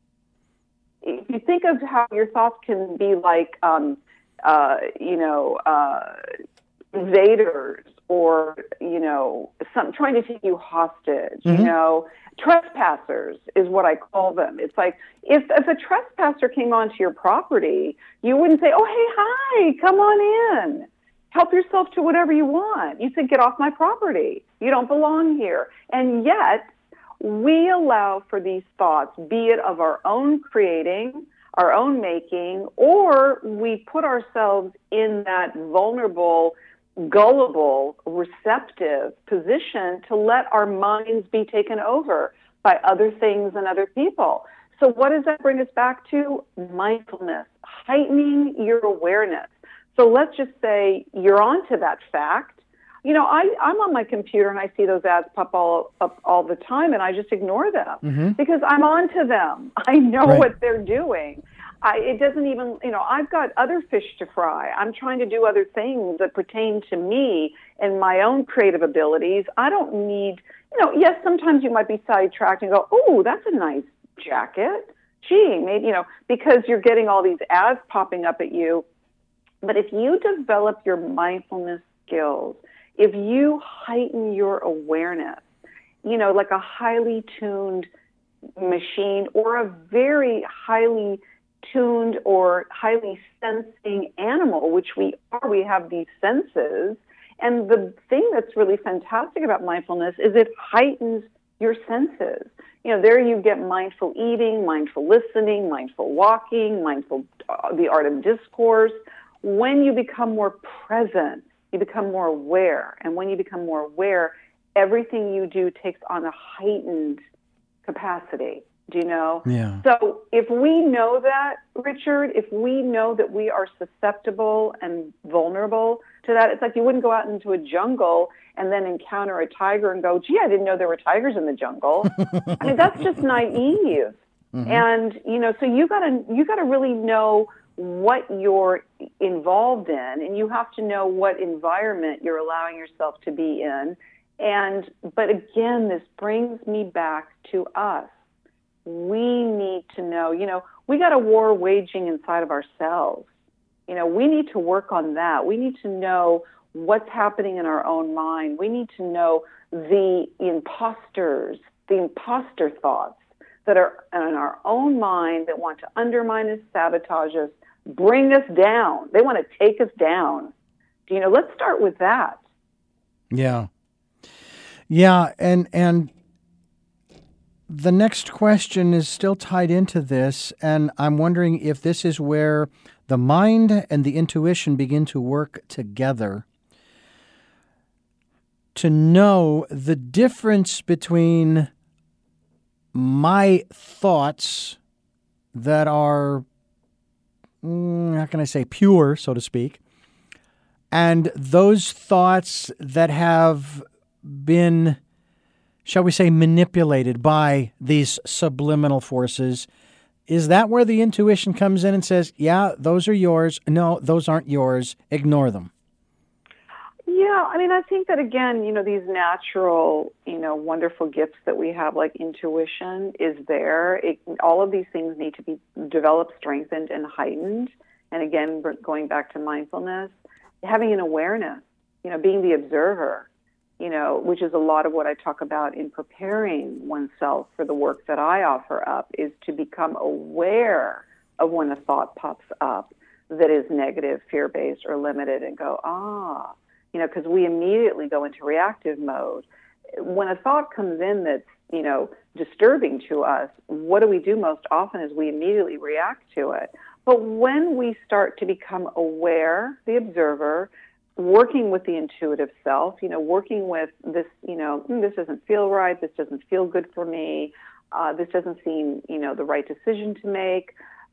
if you think of how your thoughts can be like, um, uh, you know, uh, invaders or, you know, some trying to take you hostage, Mm-hmm. you know, trespassers is what I call them. It's like if, if a trespasser came onto your property, you wouldn't say, oh, hey, hi, come on in. Help yourself to whatever you want. You said, get off my property. You don't belong here. And yet, we allow for these thoughts, be it of our own creating, our own making, or we put ourselves in that vulnerable, gullible, receptive position to let our minds be taken over by other things and other people. So what does that bring us back to? Mindfulness, heightening your awareness. So let's just say you're onto that fact. You know, I, I'm on my computer and I see those ads pop all up all the time, and I just ignore them Mm-hmm. because I'm onto them. I know Right. what they're doing. I, it doesn't even, you know, I've got other fish to fry. I'm trying to do other things that pertain to me and my own creative abilities. I don't need, you know, yes, sometimes you might be sidetracked and go, oh, that's a nice jacket. Gee, maybe, you know, because you're getting all these ads popping up at you. But if you develop your mindfulness skills, if you heighten your awareness, you know, like a highly tuned machine or a very highly tuned or highly sensing animal, which we are, we have these senses. And the thing that's really fantastic about mindfulness is it heightens your senses. you know, there you get mindful eating, mindful listening, mindful walking, mindful, uh, the art of discourse. When you become more present, you become more aware. And when you become more aware, everything you do takes on a heightened capacity. Do you know? Yeah. So if we know that, Richard, if we know that we are susceptible and vulnerable to that, it's like you wouldn't go out into a jungle and then encounter a tiger and go, gee, I didn't know there were tigers in the jungle. I mean, that's just naive. Mm-hmm. And, you know, so you gotta, you gotta really know what you're involved in, and you have to know what environment you're allowing yourself to be in. And, but again, this brings me back to us. We need to know, you know, we got a war waging inside of ourselves. You know, we need to work on that. We need to know what's happening in our own mind. We need to know the imposters, the imposter thoughts that are in our own mind that want to undermine us, sabotage us, bring us down. They want to take us down. You know, let's start with that. Yeah. Yeah, and and the next question is still tied into this, and I'm wondering if this is where the mind and the intuition begin to work together to know the difference between my thoughts that are, mm, how can I say, pure, so to speak, and those thoughts that have been, shall we say, manipulated by these subliminal forces. Is that where the intuition comes in and says, yeah, those are yours. No, those aren't yours. Ignore them. Yeah, I mean, I think that, again, you know, these natural, you know, wonderful gifts that we have, like intuition, is there. It, all of these things need to be developed, strengthened, and heightened. And again, going back to mindfulness, having an awareness, you know, being the observer, you know, which is a lot of what I talk about in preparing oneself for the work that I offer up, is to become aware of when a thought pops up that is negative, fear-based, or limited, and go, ah, you know, because we immediately go into reactive mode. When a thought comes in that's, you know, disturbing to us, what do we do most often is we immediately react to it. But when we start to become aware, the observer, working with the intuitive self, you know, working with this, you know, mm, this doesn't feel right, this doesn't feel good for me, uh, this doesn't seem, you know, the right decision to make,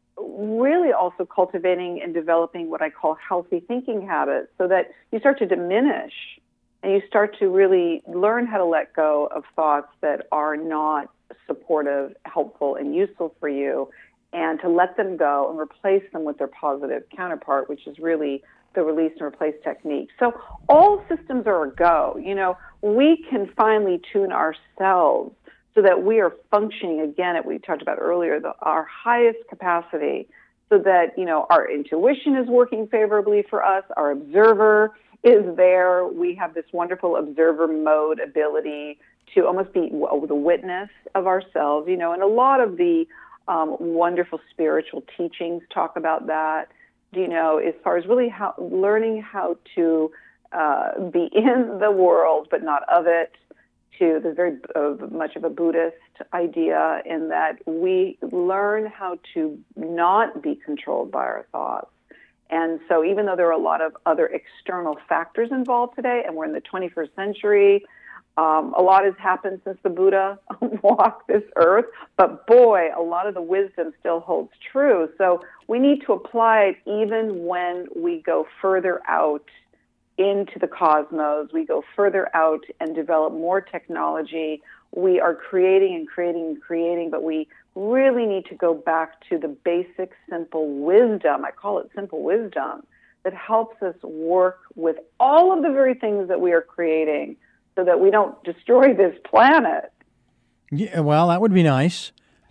really also cultivating and developing what I call healthy thinking habits so that you start to diminish and you start to really learn how to let go of thoughts that are not supportive, helpful, and useful for you, and to let them go and replace them with their positive counterpart, which is really the release and replace technique. So all systems are a go. You know, we can finally tune ourselves so that we are functioning, again, as we talked about earlier, the, our highest capacity, so that, you know, our intuition is working favorably for us, our observer is there, we have this wonderful observer mode ability to almost be the witness of ourselves, you know, and a lot of the um, wonderful spiritual teachings talk about that, you know, as far as really how learning how to uh, be in the world but not of it. To there's very uh, much of a Buddhist idea in that we learn how to not be controlled by our thoughts. And so even though there are a lot of other external factors involved today, and we're in the twenty-first century, um, a lot has happened since the Buddha walked this earth, but boy, a lot of the wisdom still holds true. So we need to apply it even when we go further out into the cosmos, we go further out and develop more technology. We are creating and creating and creating, but we really need to go back to the basic, simple wisdom. I call it simple wisdom that helps us work with all of the very things that we are creating so that we don't destroy this planet. Yeah, well, that would be nice.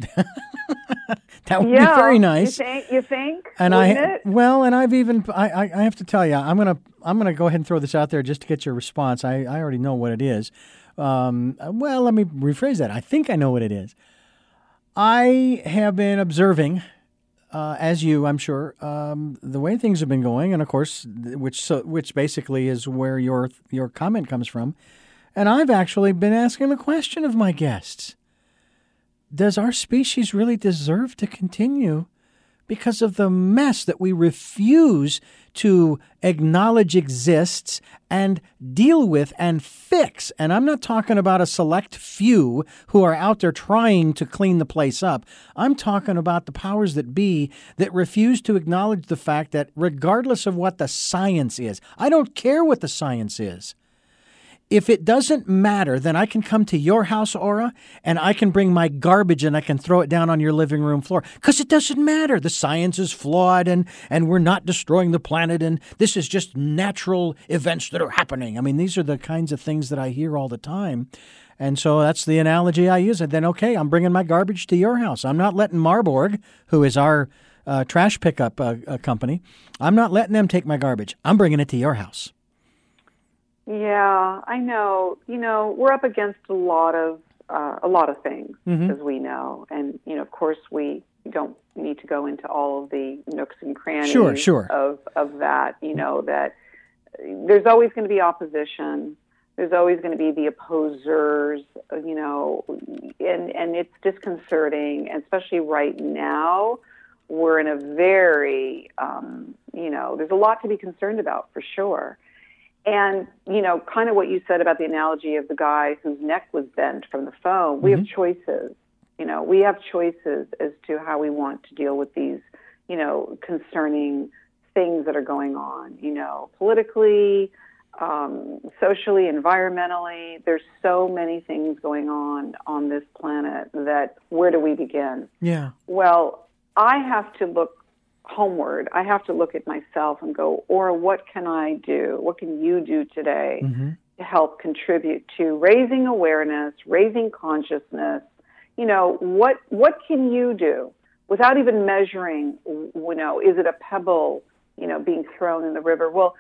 That would yeah, be very nice. You think? You think? And Wouldn't I it? well, and I've even I, I, I have to tell you, I'm gonna I'm gonna go ahead and throw this out there just to get your response. I, I already know what it is. Um, well, let me rephrase that. I think I know what it is. I have been observing, uh, as you, I'm sure, um, the way things have been going, and of course, which so, which basically is where your your comment comes from. And I've actually been asking a question of my guests. does our species really deserve to continue because of the mess that we refuse to acknowledge exists and deal with and fix? And I'm not talking about a select few who are out there trying to clean the place up. I'm talking about the powers that be that refuse to acknowledge the fact that regardless of what the science is, I don't care what the science is. If it doesn't matter, then I can come to your house, Aura, and I can bring my garbage and I can throw it down on your living room floor. Because it doesn't matter. The science is flawed and, and we're not destroying the planet and this is just natural events that are happening. I mean, these are the kinds of things that I hear all the time. And so that's the analogy I use. And then, okay, I'm bringing my garbage to your house. I'm not letting Marburg, who is our uh, trash pickup uh, uh, company, I'm not letting them take my garbage. I'm bringing it to your house. Yeah, I know. You know, we're up against a lot of uh, a lot of things, Mm-hmm. as we know, and you know, of course, we don't need to go into all of the nooks and crannies Sure, sure. of of that. You know, that there's always going to be opposition. There's always going to be the opposers. You know, and and it's disconcerting, and especially right now. We're in a very, um, you know, there's a lot to be concerned about for sure. And, you know, kind of what you said about the analogy of the guy whose neck was bent from the phone, we Mm-hmm. have choices. You know, we have choices as to how we want to deal with these, you know, concerning things that are going on, you know, politically, um, socially, environmentally. There's so many things going on on this planet that where do we begin? Yeah. Well, I have to look homeward. I have to look at myself and go, Aura, what can I do? What can you do today Mm-hmm. to help contribute to raising awareness, raising consciousness? You know, what what can you do without even measuring, you know, is it a pebble, you know, being thrown in the river? Well,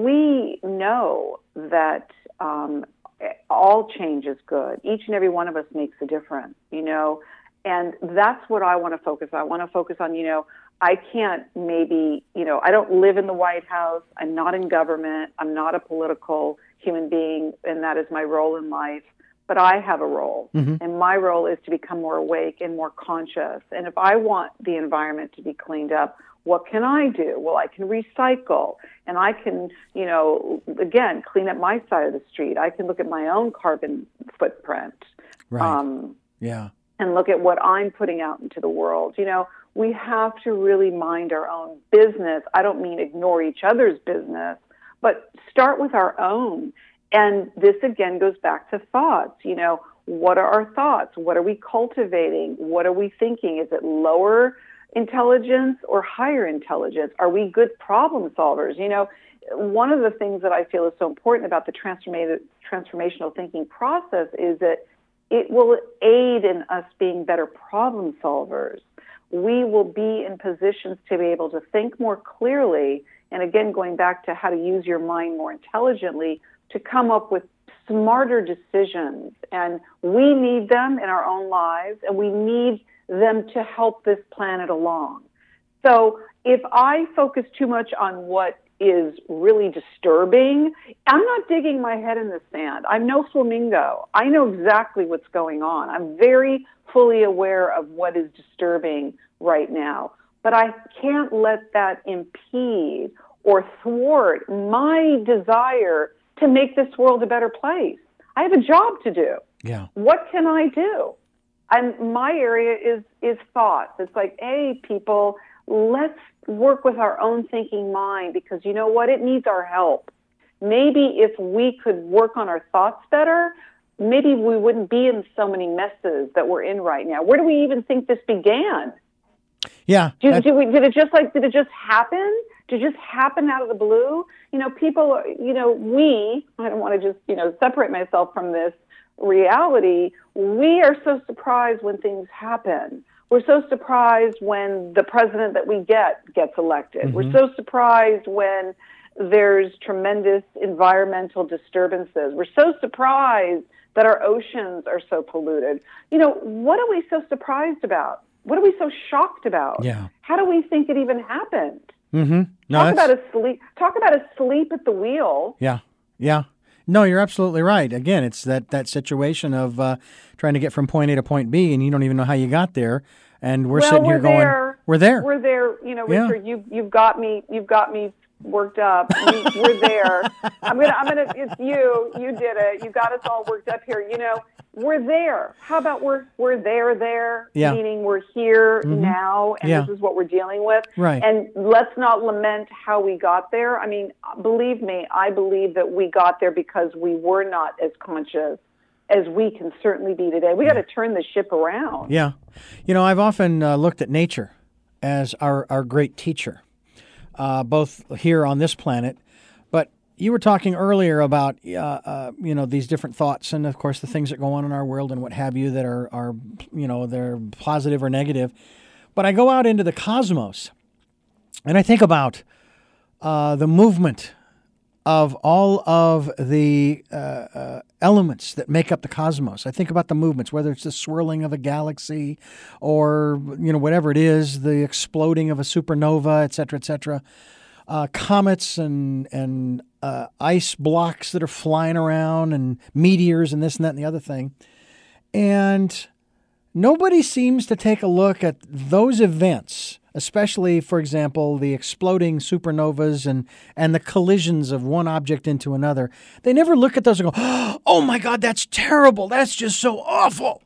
we know that um, all change is good. Each and every one of us makes a difference, you know, and that's what I want to focus on. I want to focus on, you know, I can't maybe, you know, I don't live in the White House. I'm not in government. I'm not a political human being, and that is my role in life. But I have a role, Mm-hmm. and my role is to become more awake and more conscious. And if I want the environment to be cleaned up, what can I do? Well, I can recycle, and I can, you know, again, clean up my side of the street. I can look at my own carbon footprint. Right. Um, yeah. and look at what I'm putting out into the world. You know, we have to really mind our own business. I don't mean ignore each other's business, but start with our own. And this, again, goes back to thoughts. You know, what are our thoughts? What are we cultivating? What are we thinking? Is it lower intelligence or higher intelligence? Are we good problem solvers? You know, one of the things that I feel is so important about the transformative, transformational thinking process is that it will aid in us being better problem solvers. We will be in positions to be able to think more clearly, and again, going back to how to use your mind more intelligently to come up with smarter decisions. And we need them in our own lives, and we need them to help this planet along. So if I focus too much on what is really disturbing, I'm not digging my head in the sand. I'm no flamingo. I know exactly what's going on. I'm very fully aware of what is disturbing right now. But I can't let that impede or thwart my desire to make this world a better place. I have a job to do. Yeah. What can I do? And my area is is thoughts. It's like, hey, people, let's work with our own thinking mind, because you know what? It needs our help. Maybe if we could work on our thoughts better, maybe we wouldn't be in so many messes that we're in right now. Where do we even think this began? Yeah. Do, that- do we, did it just like, did it just happen? Did it just happen out of the blue? You know, people, you know, we, I don't want to just, you know, separate myself from this reality. We are so surprised when things happen. We're so surprised when the president that we get gets elected. Mm-hmm. We're so surprised when there's tremendous environmental disturbances. We're so surprised that our oceans are so polluted. You know, what are we so surprised about? What are we so shocked about? Yeah. How do we think it even happened? Mm-hmm. No, talk that's- about asleep. Talk about asleep at the wheel. Yeah, yeah. No, you're absolutely right. Again, it's that, that situation of uh, trying to get from point A to point B, and you don't even know how you got there. And we're well, sitting here we're going, there. "We're there. We're there." You know, Yeah. Richard, you you've got me. You've got me worked up. We, we're there. I'm gonna. I'm gonna. It's you. You did it. You got us all worked up here. You know, we're there. How about we're we're there there? Yeah. Meaning we're here Mhm. now, and Yeah. this is what we're dealing with. Right. And let's not lament how we got there. I mean, believe me, I believe that we got there because we were not as conscious as we can certainly be today. We got to turn the ship around. Yeah. You know, I've often uh, looked at nature as our, our great teacher, uh, both here on this planet. But you were talking earlier about, uh, uh, you know, these different thoughts and, of course, the things that go on in our world and what have you that are, are, you know, they're positive or negative. But I go out into the cosmos and I think about uh, the movement of all of the uh, uh, elements that make up the cosmos. I think about the movements, whether it's the swirling of a galaxy or, you know, whatever it is, the exploding of a supernova, et cetera, et cetera. Uh, comets and, and uh, ice blocks that are flying around and meteors and this and that and the other thing. And nobody seems to take a look at those events, especially, for example, the exploding supernovas and, and the collisions of one object into another. They never look at those and go, oh my God, that's terrible. That's just so awful.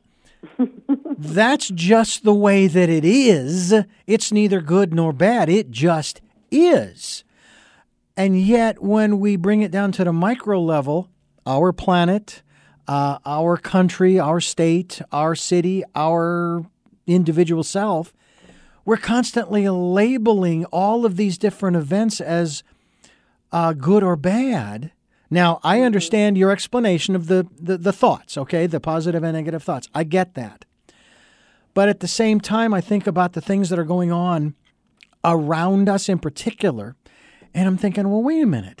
That's just the way that it is. It's neither good nor bad. It just is. And yet, when we bring it down to the micro level, our planet, uh, our country, our state, our city, our individual self, we're constantly labeling all of these different events as uh, good or bad. Now, I understand your explanation of the, the, the thoughts, okay, the positive and negative thoughts. I get that. But at the same time, I think about the things that are going on around us in particular, and I'm thinking, well, wait a minute.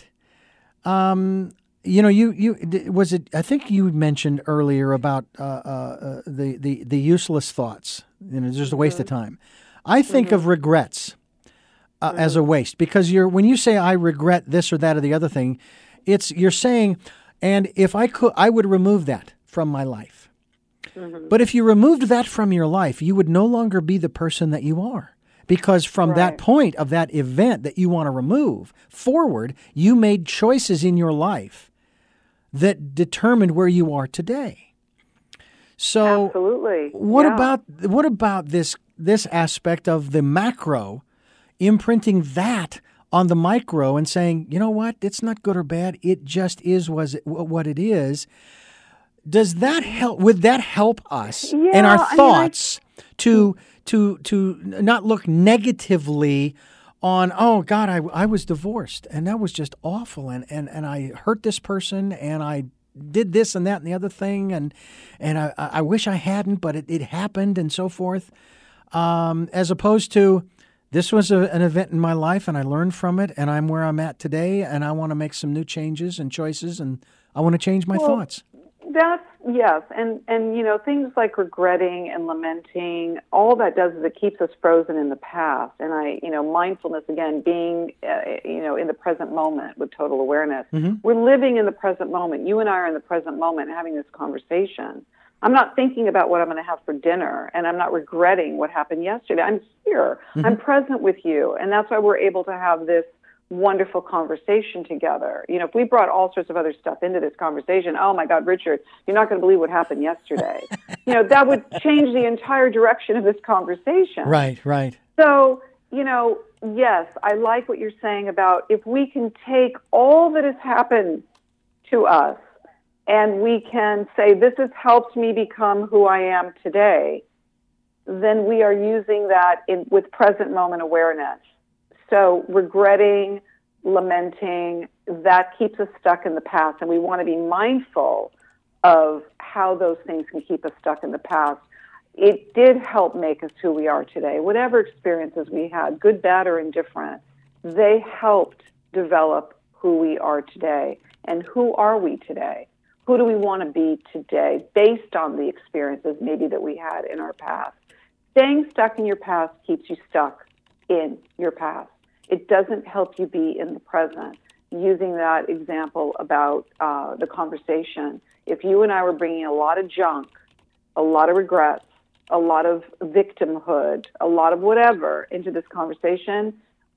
Um, you know, you you was it? I think you mentioned earlier about uh, uh, the the the useless thoughts. You know, just a waste of time. I think mm-hmm. of regrets uh, mm-hmm. as a waste because you're when you say I regret this or that or the other thing, it's you're saying, and if I could, I would remove that from my life. Mm-hmm. But if you removed that from your life, you would no longer be the person that you are. Because from right. that point of that event that you want to remove forward, you made choices in your life that determined where you are today. So, absolutely. What yeah. about what about this this aspect of the macro, imprinting that on the micro and saying, you know what, it's not good or bad, it just is was it, what it is. Does that help? Would that help us yeah, in our I thoughts mean, I... to? to to not look negatively on, oh, God, I, I was divorced, and that was just awful, and, and, and I hurt this person, and I did this and that and the other thing, and and I, I wish I hadn't, but it, it happened, and so forth, um, as opposed to, this was a, an event in my life, and I learned from it, and I'm where I'm at today, and I want to make some new changes and choices, and I want to change my well, thoughts. That's, yes, and, and, you know, things like regretting and lamenting, all that does is it keeps us frozen in the past. And I, you know, mindfulness, again, being, uh, you know, in the present moment with total awareness. Mm-hmm. We're living in the present moment. You and I are in the present moment having this conversation. I'm not thinking about what I'm going to have for dinner, and I'm not regretting what happened yesterday. I'm here. Mm-hmm. I'm present with you, and that's why we're able to have this wonderful conversation together. You know, if we brought all sorts of other stuff into this conversation, oh my God, Richard, you're not going to believe what happened yesterday. You know, that would change the entire direction of this conversation. Right, right. So, you know, yes, I like what you're saying about if we can take all that has happened to us and we can say, this has helped me become who I am today, then we are using that in, with present moment awareness. So regretting, lamenting, that keeps us stuck in the past, and we want to be mindful of how those things can keep us stuck in the past. It did help make us who we are today. Whatever experiences we had, good, bad, or indifferent, they helped develop who we are today. And who are we today? Who do we want to be today based on the experiences maybe that we had in our past? Staying stuck in your past keeps you stuck in your past. It doesn't help you be in the present. using that example about uh, the conversation, if you and I were bringing a lot of junk, a lot of regrets, a lot of victimhood, a lot of whatever into this conversation,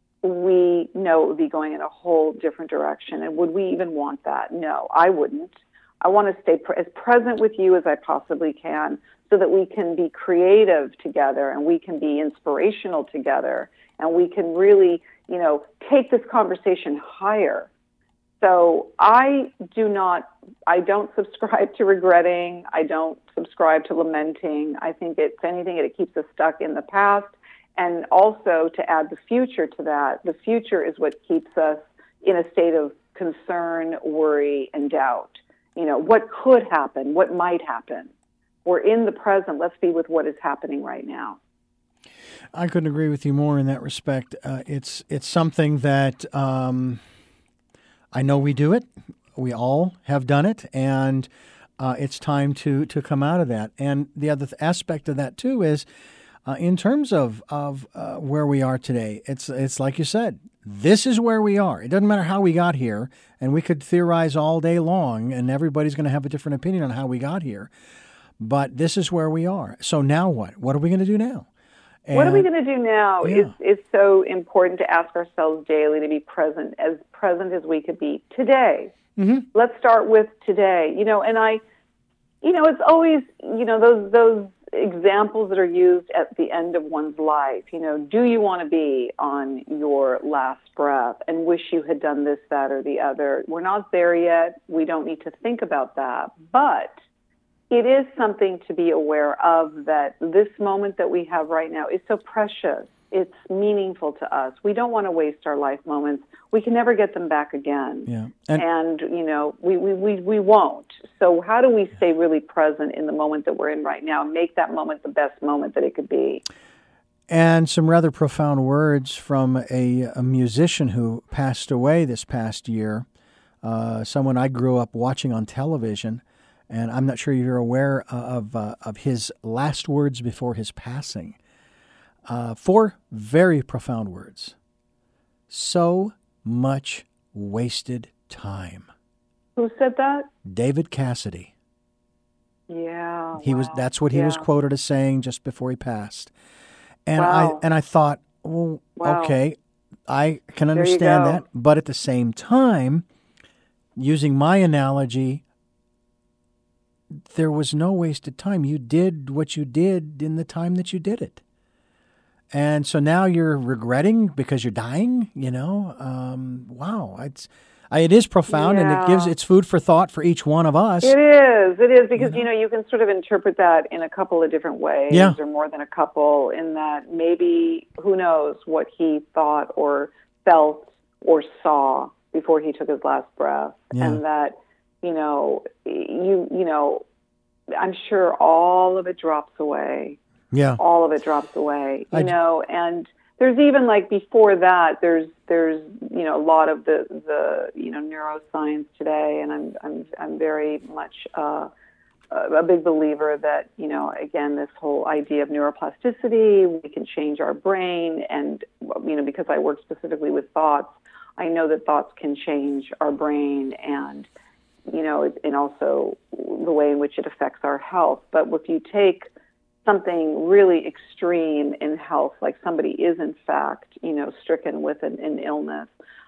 we know it would be going in a whole different direction. And would we even want that? No, I wouldn't. I want to stay pre- as present with you as I possibly can so that we can be creative together and we can be inspirational together and we can really, you know, take this conversation higher. So I do not, I don't subscribe to regretting. I don't subscribe to lamenting. I think it's anything, it keeps us stuck in the past. And also to add the future to that, the future is what keeps us in a state of concern, worry, and doubt. You know, what could happen? What might happen? We're in the present. Let's be with what is happening right now. I couldn't agree with you more in that respect. Uh, it's it's something that um, I know we do it. We all have done it, and uh, it's time to to come out of that. And the other th- aspect of that too is, uh, in terms of of uh, where we are today, it's it's like you said. This is where we are. It doesn't matter how we got here, and we could theorize all day long, and everybody's going to have a different opinion on how we got here. But this is where we are. So now what? What are we going to do now? And, what are we going to do now? Yeah. It's, it's so important to ask ourselves daily to be present, as present as we could be today. Mm-hmm. Let's start with today. You know, and I, you know, it's always, you know, those those examples that are used at the end of one's life. You know, do you want to be on your last breath and wish you had done this, that, or the other? We're not there yet. We don't need to think about that. But it is something to be aware of, that this moment that we have right now is so precious. It's meaningful to us. We don't want to waste our life moments. We can never get them back again. Yeah. And, and, you know, we, we, we, we won't. So how do we stay really present in the moment that we're in right now and make that moment the best moment that it could be? and some rather profound words from a, a musician who passed away this past year, uh, someone I grew up watching on television. And I'm not sure you're aware of uh, of his last words before his passing. Uh, four very profound words. So much wasted time. Who said that? David Cassidy. Yeah. He wow. was. That's what he yeah. was quoted as saying just before he passed. And wow. I and I thought, well, wow. okay, I can understand that, but at the same time, using my analogy, there was no wasted time. You did what you did in the time that you did it. And so now you're regretting because you're dying, you know? Um, wow. It's, I, it is profound, yeah. and it gives, it's food for thought for each one of us. It is. It is because, you know, you know, you can sort of interpret that in a couple of different ways, yeah. or more than a couple, in that maybe, who knows what he thought or felt or saw before he took his last breath. Yeah. And that, you know, you you know, I'm sure all of it drops away. Yeah. All of it drops away, you I, know, and there's even like before that, there's, there's, you know, a lot of the, the, you know, neuroscience today. And I'm, I'm, I'm very much, uh, a big believer that, you know, again, this whole idea of neuroplasticity, we can change our brain. And, you know, because I work specifically with thoughts, I know that thoughts can change our brain and, you know, and also the way in which it affects our health. But if you take something really extreme in health, like somebody is in fact, you know, stricken with an, an illness.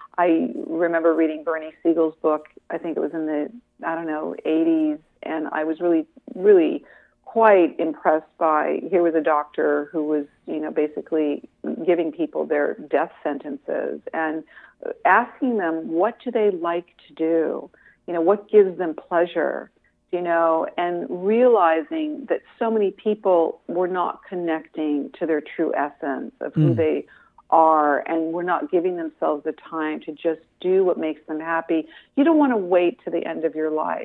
I remember reading Bernie Siegel's book, I think it was in the, I don't know, eighties, and I was really, really quite impressed by, here was a doctor who was, you know, basically giving people their death sentences and asking them, what do they like to do? You know, what gives them pleasure? You know, and realizing that so many people were not connecting to their true essence of who mm. they are, and were not giving themselves the time to just do what makes them happy. You don't want to wait to the end of your life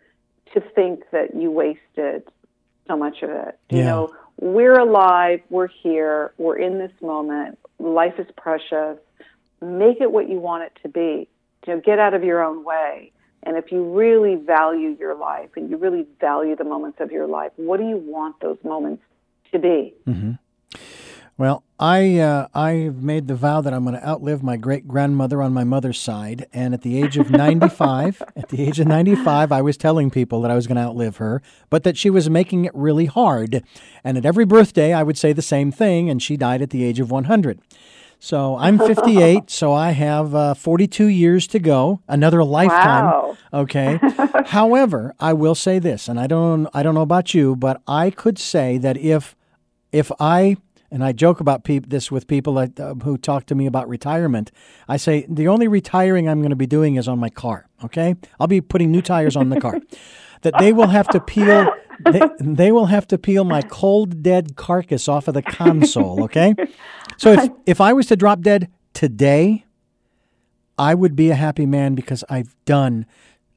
to think that you wasted so much of it. You yeah. know, we're alive, we're here, we're in this moment. Life is precious. Make it what you want it to be. You know, get out of your own way. And if you really value your life and you really value the moments of your life, what do you want those moments to be? Mm-hmm. Well, I uh, I've made the vow that I'm going to outlive my great grandmother on my mother's side, and at the age of ninety-five, at the age of ninety-five, I was telling people that I was going to outlive her, but that she was making it really hard. And at every birthday, I would say the same thing, and she died at the age of one hundred. So I'm fifty-eight, so I have uh, forty-two years to go, another lifetime. Wow. Okay. However, I will say this, and I don't I don't know about you, but I could say that if if I and I joke about peop- this with people that, uh, who talk to me about retirement. I say, the only retiring I'm going to be doing is on my car, okay? I'll be putting new tires on the car. That they will have to peel, they, they will have to peel my cold, dead carcass off of the console, okay? So if, if I was to drop dead today, I would be a happy man because I've done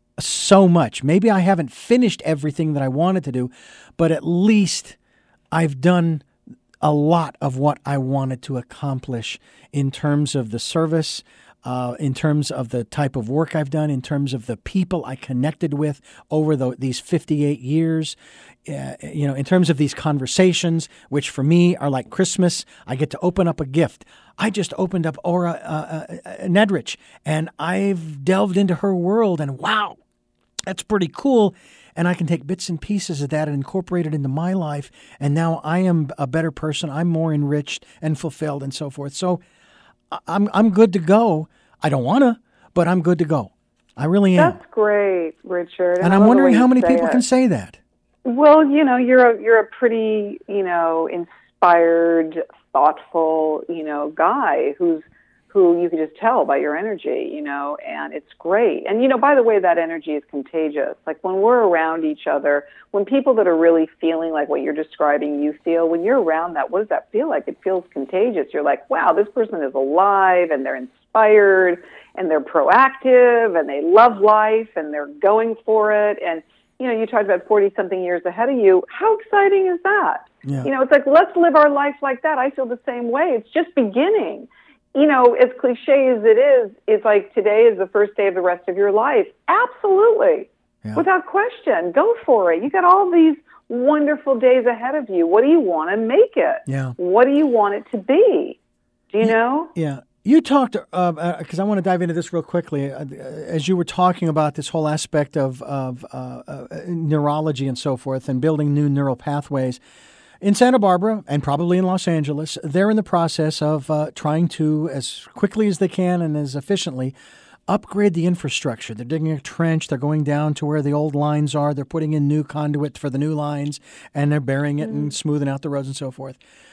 so much. Maybe I haven't finished everything that I wanted to do, but at least I've done a lot of what I wanted to accomplish in terms of the service, uh, in terms of the type of work I've done, in terms of the people I connected with over the, these fifty-eight years, uh, you know, in terms of these conversations, which for me are like Christmas. I get to open up a gift. I just opened up Aura uh, uh, Nedrich, and I've delved into her world, and wow, that's pretty cool. And I can take bits and pieces of that and incorporate it into my life. And now I am a better person. I'm more enriched and fulfilled and so forth. So I'm I'm good to go. I don't want to, but I'm good to go. I really am. That's great, Richard. And I I'm love the wondering way how you many say people it. can say that. Well, you know, you're a you're a pretty, you know, inspired, thoughtful, you know, guy who's who you can just tell by your energy, you know, and it's great. And, you know, by the way, that energy is contagious. Like when we're around each other, when people that are really feeling like what you're describing you feel, when you're around that, what does that feel like? It feels contagious. You're like, wow, this person is alive and they're inspired and they're proactive and they love life and they're going for it. And, you know, you talked about forty-something years ahead of you. How exciting is that? Yeah. You know, it's like, let's live our life like that. I feel the same way. It's just beginning. You know, as cliche as it is, it's like today is the first day of the rest of your life. Absolutely. Yeah. Without question. Go for it. You got all these wonderful days ahead of you. What do you want to make it? Yeah. What do you want it to be? Do you yeah. know? Yeah. You talked, because uh, uh, I want to dive into this real quickly, uh, as you were talking about this whole aspect of, of uh, uh, neurology and so forth and building new neural pathways. In Santa Barbara, and probably in Los Angeles, they're in the process of uh, trying to, as quickly as they can and as efficiently, upgrade the infrastructure. They're digging a trench. They're going down to where the old lines are. They're putting in new conduit for the new lines, and they're burying it mm. and smoothing out the roads and so forth.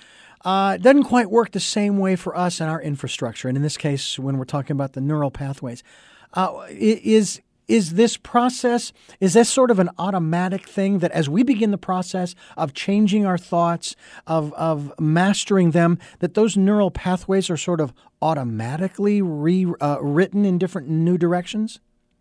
Uh, it doesn't quite work the same way for us and our infrastructure. And in this case, when we're talking about the neural pathways, uh, is Is this process, is this sort of an automatic thing that as we begin the process of changing our thoughts, of, of mastering them, that those neural pathways are sort of automatically rewritten uh, in different new directions?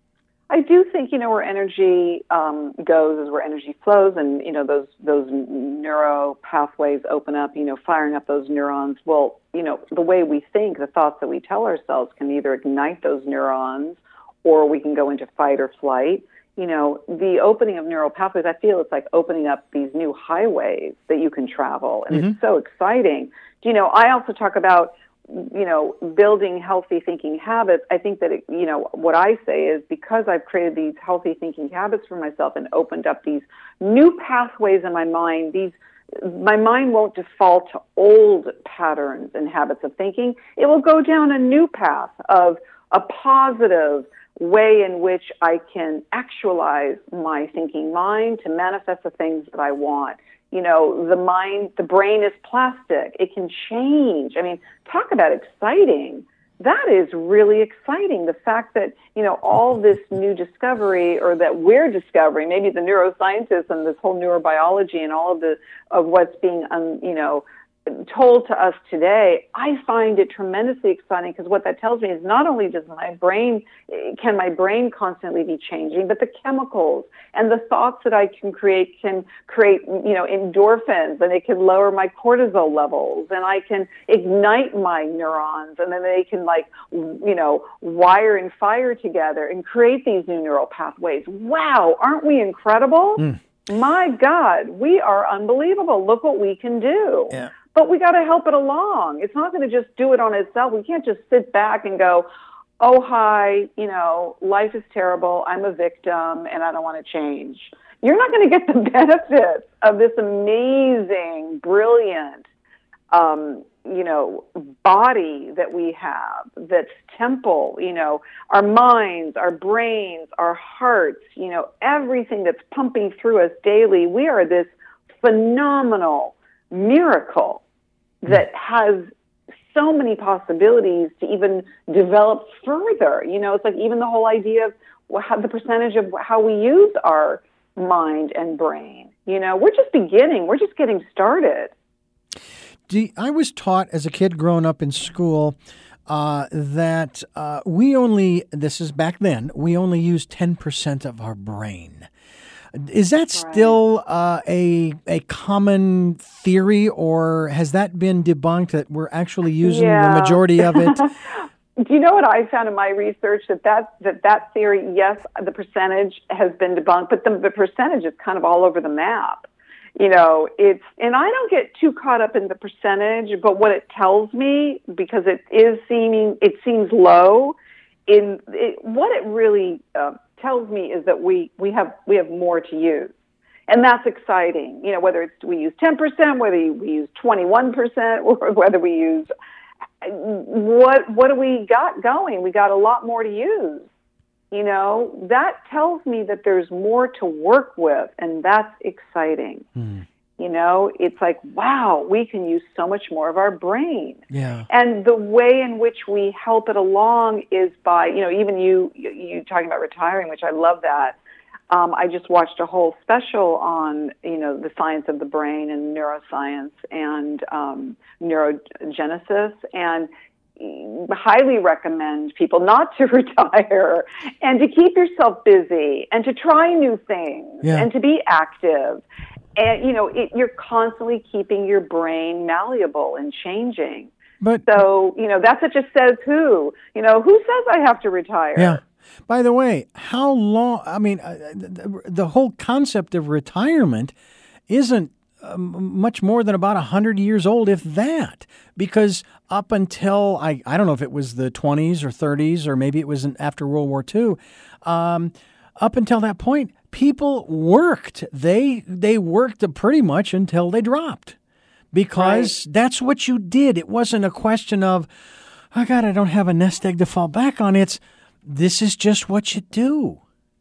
I do think, you know, where energy um, goes is where energy flows, and, you know, those those neuro pathways open up, you know, firing up those neurons. Well, you know, the way we think, the thoughts that we tell ourselves can either ignite those neurons or we can go into fight or flight. You know, the opening of neural pathways, I feel it's like opening up these new highways that you can travel, and mm-hmm. it's so exciting. You know, I also talk about, you know, building healthy thinking habits. I think that, it, you know, what I say is because I've created these healthy thinking habits for myself and opened up these new pathways in my mind, these my mind won't default to old patterns and habits of thinking. It will go down a new path of a positive way in which I can actualize my thinking mind to manifest the things that I want. You know, the mind, the brain is plastic. It can change. I mean, talk about exciting. That is really exciting. The fact that, you know, all this new discovery, or that we're discovering, maybe the neuroscientists and this whole neurobiology and all of the, of what's being, um, you know, told to us today, I find it tremendously exciting, because what that tells me is not only does my brain, can my brain constantly be changing, but the chemicals and the thoughts that I can create can create, you know, endorphins, and it can lower my cortisol levels, and I can ignite my neurons, and then they can, like, you know, wire and fire together and create these new neural pathways. Wow, aren't we incredible? Mm. My God, we are unbelievable. Look what we can do. Yeah. but we got to help it along. It's not going to just do it on itself. We can't just sit back and go, oh, hi, you know, life is terrible. I'm a victim and I don't want to change. You're not going to get the benefits of this amazing, brilliant, um, you know, body that we have, that's temple, you know, our minds, our brains, our hearts, you know, everything that's pumping through us daily. We are this phenomenal miracle that has so many possibilities to even develop further. You know, it's like even the whole idea of how the percentage of how we use our mind and brain. You know, we're just beginning. We're just getting started. Do you, I was taught as a kid growing up in school uh, that uh, we only, this is back then, we only use ten percent of our brain. Is that still uh, a a common theory, or has that been debunked that we're actually using yeah. the majority of it? Do you know what I found in my research? That that, that, that theory, yes, the percentage has been debunked, but the, the percentage is kind of all over the map. You know, it's, and I don't get too caught up in the percentage, but what it tells me, because it is seeming, it seems low, in it, what it really uh, tells me is that we, we have, we have more to use. And that's exciting. You know, whether it's, we use ten percent, whether we use twenty-one percent, or whether we use, what, what do we got going? We got a lot more to use. You know, that tells me that there's more to work with, and that's exciting. Mm. You know, it's like, wow, we can use so much more of our brain. Yeah. And the way in which we help it along is by, you know, even you, you, you talking about retiring, which I love that. Um, I just watched a whole special on, you know, the science of the brain and neuroscience and um, neurogenesis, and highly recommend people not to retire and to keep yourself busy and to try new things yeah. and to be active. And, you know, it, you're constantly keeping your brain malleable and changing. But so, you know, that's what just says who. You know, who says I have to retire? Yeah. By the way, how long, I mean, uh, the, the whole concept of retirement isn't um, much more than about one hundred years old, if that. Because up until, I, I don't know if it was the twenties or thirties, or maybe it was after World War Two, um, up until that point, people worked. They they worked pretty much until they dropped, because right. that's what you did. It wasn't a question of, oh, God, I don't have a nest egg to fall back on. It's, this is just what you do.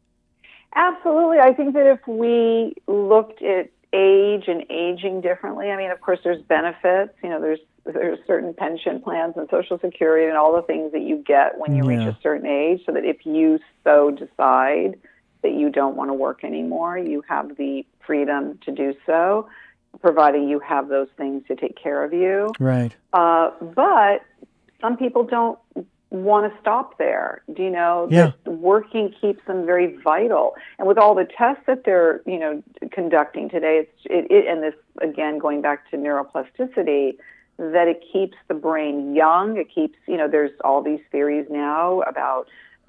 Absolutely. I think that if we looked at age and aging differently, I mean, of course, there's benefits. You know, there's there's certain pension plans and Social Security and all the things that you get when you yeah. reach a certain age, so that if you so decide that you don't want to work anymore, you have the freedom to do so, providing you have those things to take care of you. Right. Uh, but some people don't want to stop there. Do you know? Yeah. That working keeps them very vital. And with all the tests that they're, you know, conducting today, it's, it, it, and this, again, going back to neuroplasticity, that it keeps the brain young. It keeps, you know, there's all these theories now about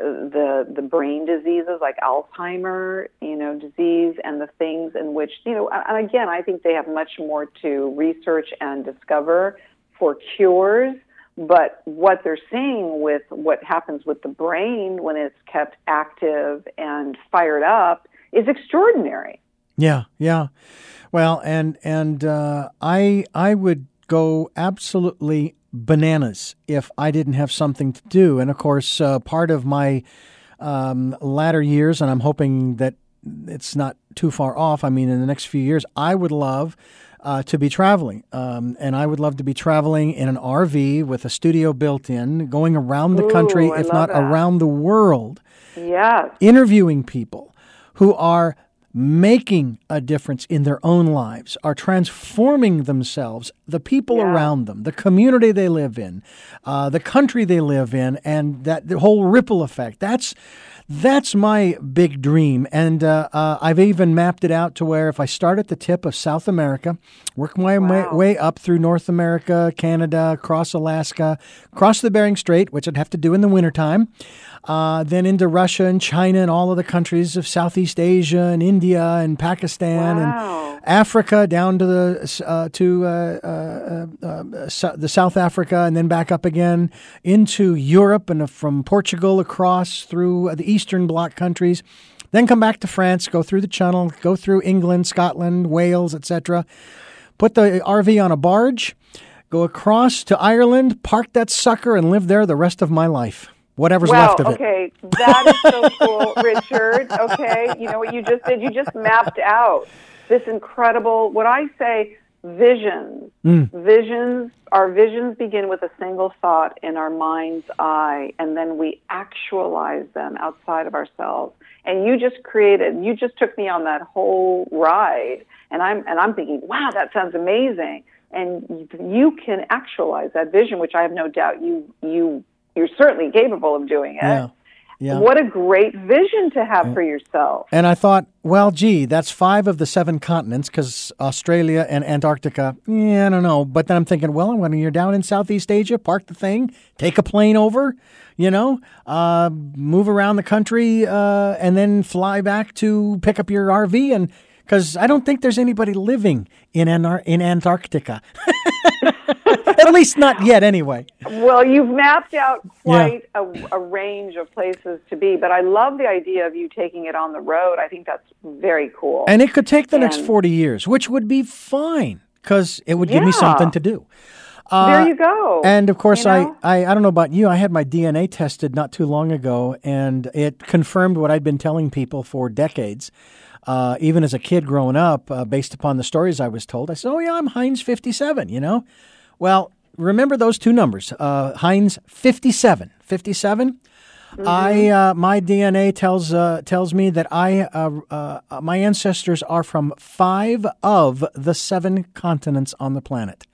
the the brain diseases like Alzheimer, you know, disease, and the things in which, you know, and again, I think they have much more to research and discover for cures. But what they're seeing with what happens with the brain when it's kept active and fired up is extraordinary. Yeah, yeah. Well, and and uh, I I would go absolutely bananas if I didn't have something to do. And of course, uh, part of my um, latter years, and I'm hoping that it's not too far off. I mean, in the next few years, I would love uh, to be traveling. Um, and I would love to be traveling in an R V with a studio built in, going around the Ooh, country, I if love not that. around the world, Yes. interviewing people who are making a difference in their own lives, are transforming themselves, the people Yeah. around them, the community they live in, uh, the country they live in, and that the whole ripple effect. That's that's my big dream. And uh, uh, I've even mapped it out to where if I start at the tip of South America, work my way, Wow. way up through North America, Canada, across Alaska, across the Bering Strait, which I'd have to do in the wintertime, uh, then into Russia and China and all of the countries of Southeast Asia and India and Pakistan Wow. Africa down to the uh, to uh, uh, uh, so, the South Africa, and then back up again into Europe, and from Portugal across through the Eastern Bloc countries. Then come back to France, go through the Channel, go through England, Scotland, Wales, et cetera. Put the R V on a barge, go across to Ireland, park that sucker, and live there the rest of my life. Whatever's wow, left of it. Okay, that is so cool, Richard. Okay, you know what you just did? You just mapped out this incredible, what I say, visions. Mm. Visions, our visions begin with a single thought in our mind's eye, and then we actualize them outside of ourselves. And you just created, you just took me on that whole ride, and I'm and I'm thinking, wow, that sounds amazing. And you can actualize that vision, which I have no doubt you you you're certainly capable of doing it. Yeah. Yeah. What a great vision to have yeah. for yourself. And I thought, well, gee, that's five of the seven continents, because Australia and Antarctica, yeah, I don't know. But then I'm thinking, well, when you're down in Southeast Asia, park the thing, take a plane over, you know, uh, move around the country, uh, and then fly back to pick up your R V. And because I don't think there's anybody living in Anar- in Antarctica. At least not yet, anyway. Well, you've mapped out quite yeah. a, a range of places to be, but I love the idea of you taking it on the road. I think that's very cool. And it could take the and, next forty years, which would be fine, because it would yeah. give me something to do. Uh, there you go. And, of course, you know? I, I, I don't know about you, I had my D N A tested not too long ago, and it confirmed what I'd been telling people for decades. Uh, even as a kid growing up, uh, based upon the stories I was told, I said, oh, yeah, I'm Heinz fifty-seven, you know? Well, remember those two numbers, uh, Heinz fifty-seven. fifty-seven, mm-hmm. I, uh, my D N A tells uh, tells me that I uh, uh, my ancestors are from five of the seven continents on the planet.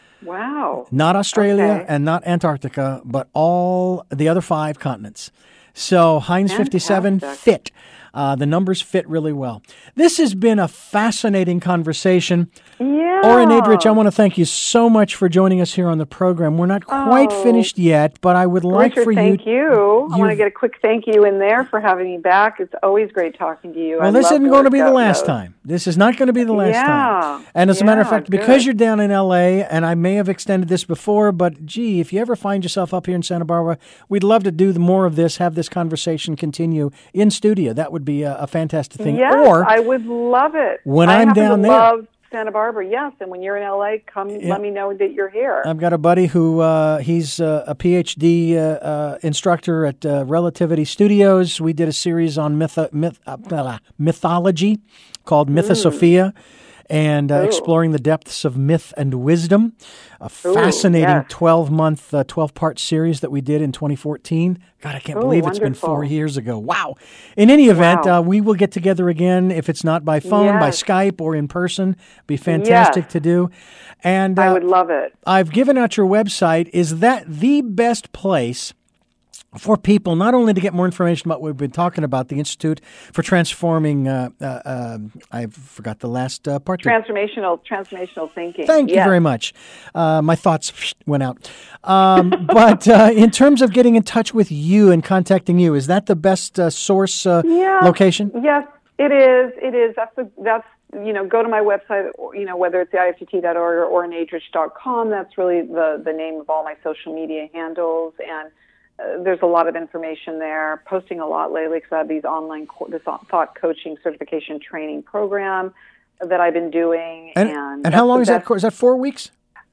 Wow. Not Australia okay. and not Antarctica, but all the other five continents. So Heinz Fantastic. fifty-seven fit. Uh, the numbers fit really well. This has been a fascinating conversation. Yeah. Ora Nadrich, I want to thank you so much for joining us here on the program. We're not quite oh. finished yet, but I would like Richard, for you... thank you. I want to get a quick thank you in there for having me back. It's always great talking to you. Well, I this isn't going to be the last knows. time. This is not going to be the last yeah. time. And as yeah, a matter of fact, good. because you're down in L A, and I may have extended this before, but gee, if you ever find yourself up here in Santa Barbara, we'd love to do more of this, have this conversation continue in studio. That would be a, a fantastic thing. Yes, or I would love it. When I I'm happen down to there, love Santa Barbara, yes, and when you're in L A, come yeah. let me know that you're here. I've got a buddy who uh, he's uh, a P H D uh, uh, instructor at uh, Relativity Studios. We did a series on myth- myth- uh, mythology called Mythosophia. Mm. And uh, exploring the depths of myth and wisdom, a Ooh, fascinating yes. twelve-month, uh, twelve-part series that we did in twenty fourteen. God, I can't Ooh, believe wonderful. It's been four years ago. Wow. In any event, wow. uh, we will get together again, if it's not by phone, yes. by Skype, or in person. Be fantastic yes. to do. And uh, I would love it. I've given out your website. Is that the best place for people not only to get more information about what we've been talking about, the Institute for Transforming, uh, uh, uh, I forgot the last uh, part. Transformational, transformational thinking. Thank yes. you very much. Uh, my thoughts went out. Um, but uh, in terms of getting in touch with you and contacting you, is that the best uh, source uh, yeah. location? Yes, it is. It is. That's the, that's you know, go to my website, you know, whether it's the I F T T dot org or ora nadrich dot com. That's really the, the name of all my social media handles. And Uh, there's a lot of information there, posting a lot lately because I have these online, co- this thought coaching certification training program that I've been doing. And, and, and how long is that course? Is that four weeks?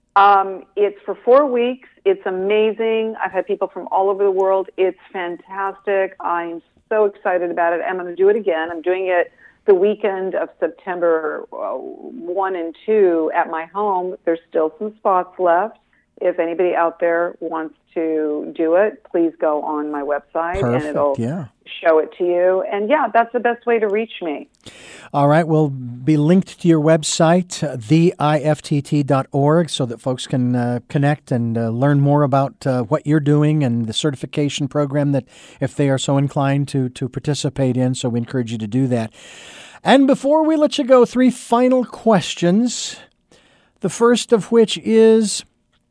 Um, it's for four weeks. It's amazing. I've had people from all over the world. It's fantastic. I'm so excited about it. I'm going to do it again. I'm doing it the weekend of September uh, one and two at my home. There's still some spots left. If anybody out there wants to do it, please go on my website Perfect, and it'll yeah. show it to you. And yeah, that's the best way to reach me. All right. We'll be linked to your website, uh, the I F T T dot org, so that folks can uh, connect and uh, learn more about uh, what you're doing and the certification program that if they are so inclined to, to participate in. So we encourage you to do that. And before we let you go, three final questions. The first of which is,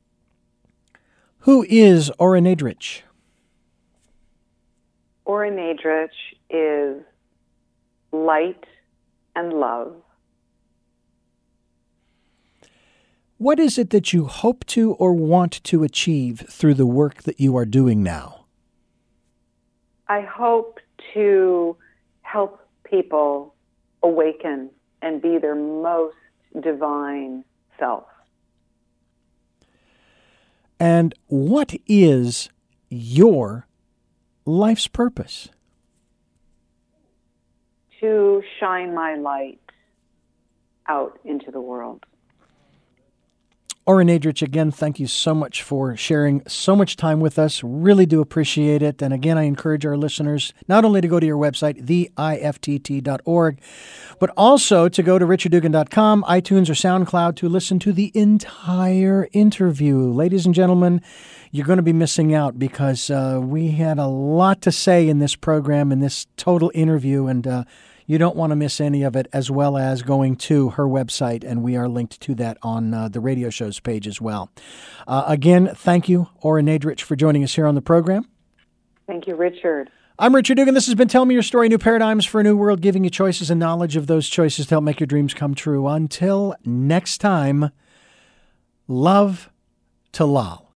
who is Ora Nadrich? Ora Nadrich is light and love. What is it that you hope to or want to achieve through the work that you are doing now? I hope to help people awaken and be their most divine self. And what is your life's purpose? To shine my light out into the world. Ora Nadrich, again, thank you so much for sharing so much time with us. Really do appreciate it. And again, I encourage our listeners not only to go to your website, the I F T T dot org, but also to go to richard dugan dot com, iTunes or SoundCloud to listen to the entire interview. Ladies and gentlemen, you're going to be missing out because uh, we had a lot to say in this program, in this total interview, and uh, you don't want to miss any of it, as well as going to her website, and we are linked to that on uh, the radio show's page as well. Uh, again, thank you, Ora Nadrich, for joining us here on the program. Thank you, Richard. I'm Richard Dugan. This has been Tell Me Your Story, New Paradigms for a New World, giving you choices and knowledge of those choices to help make your dreams come true. Until next time, love to Lal.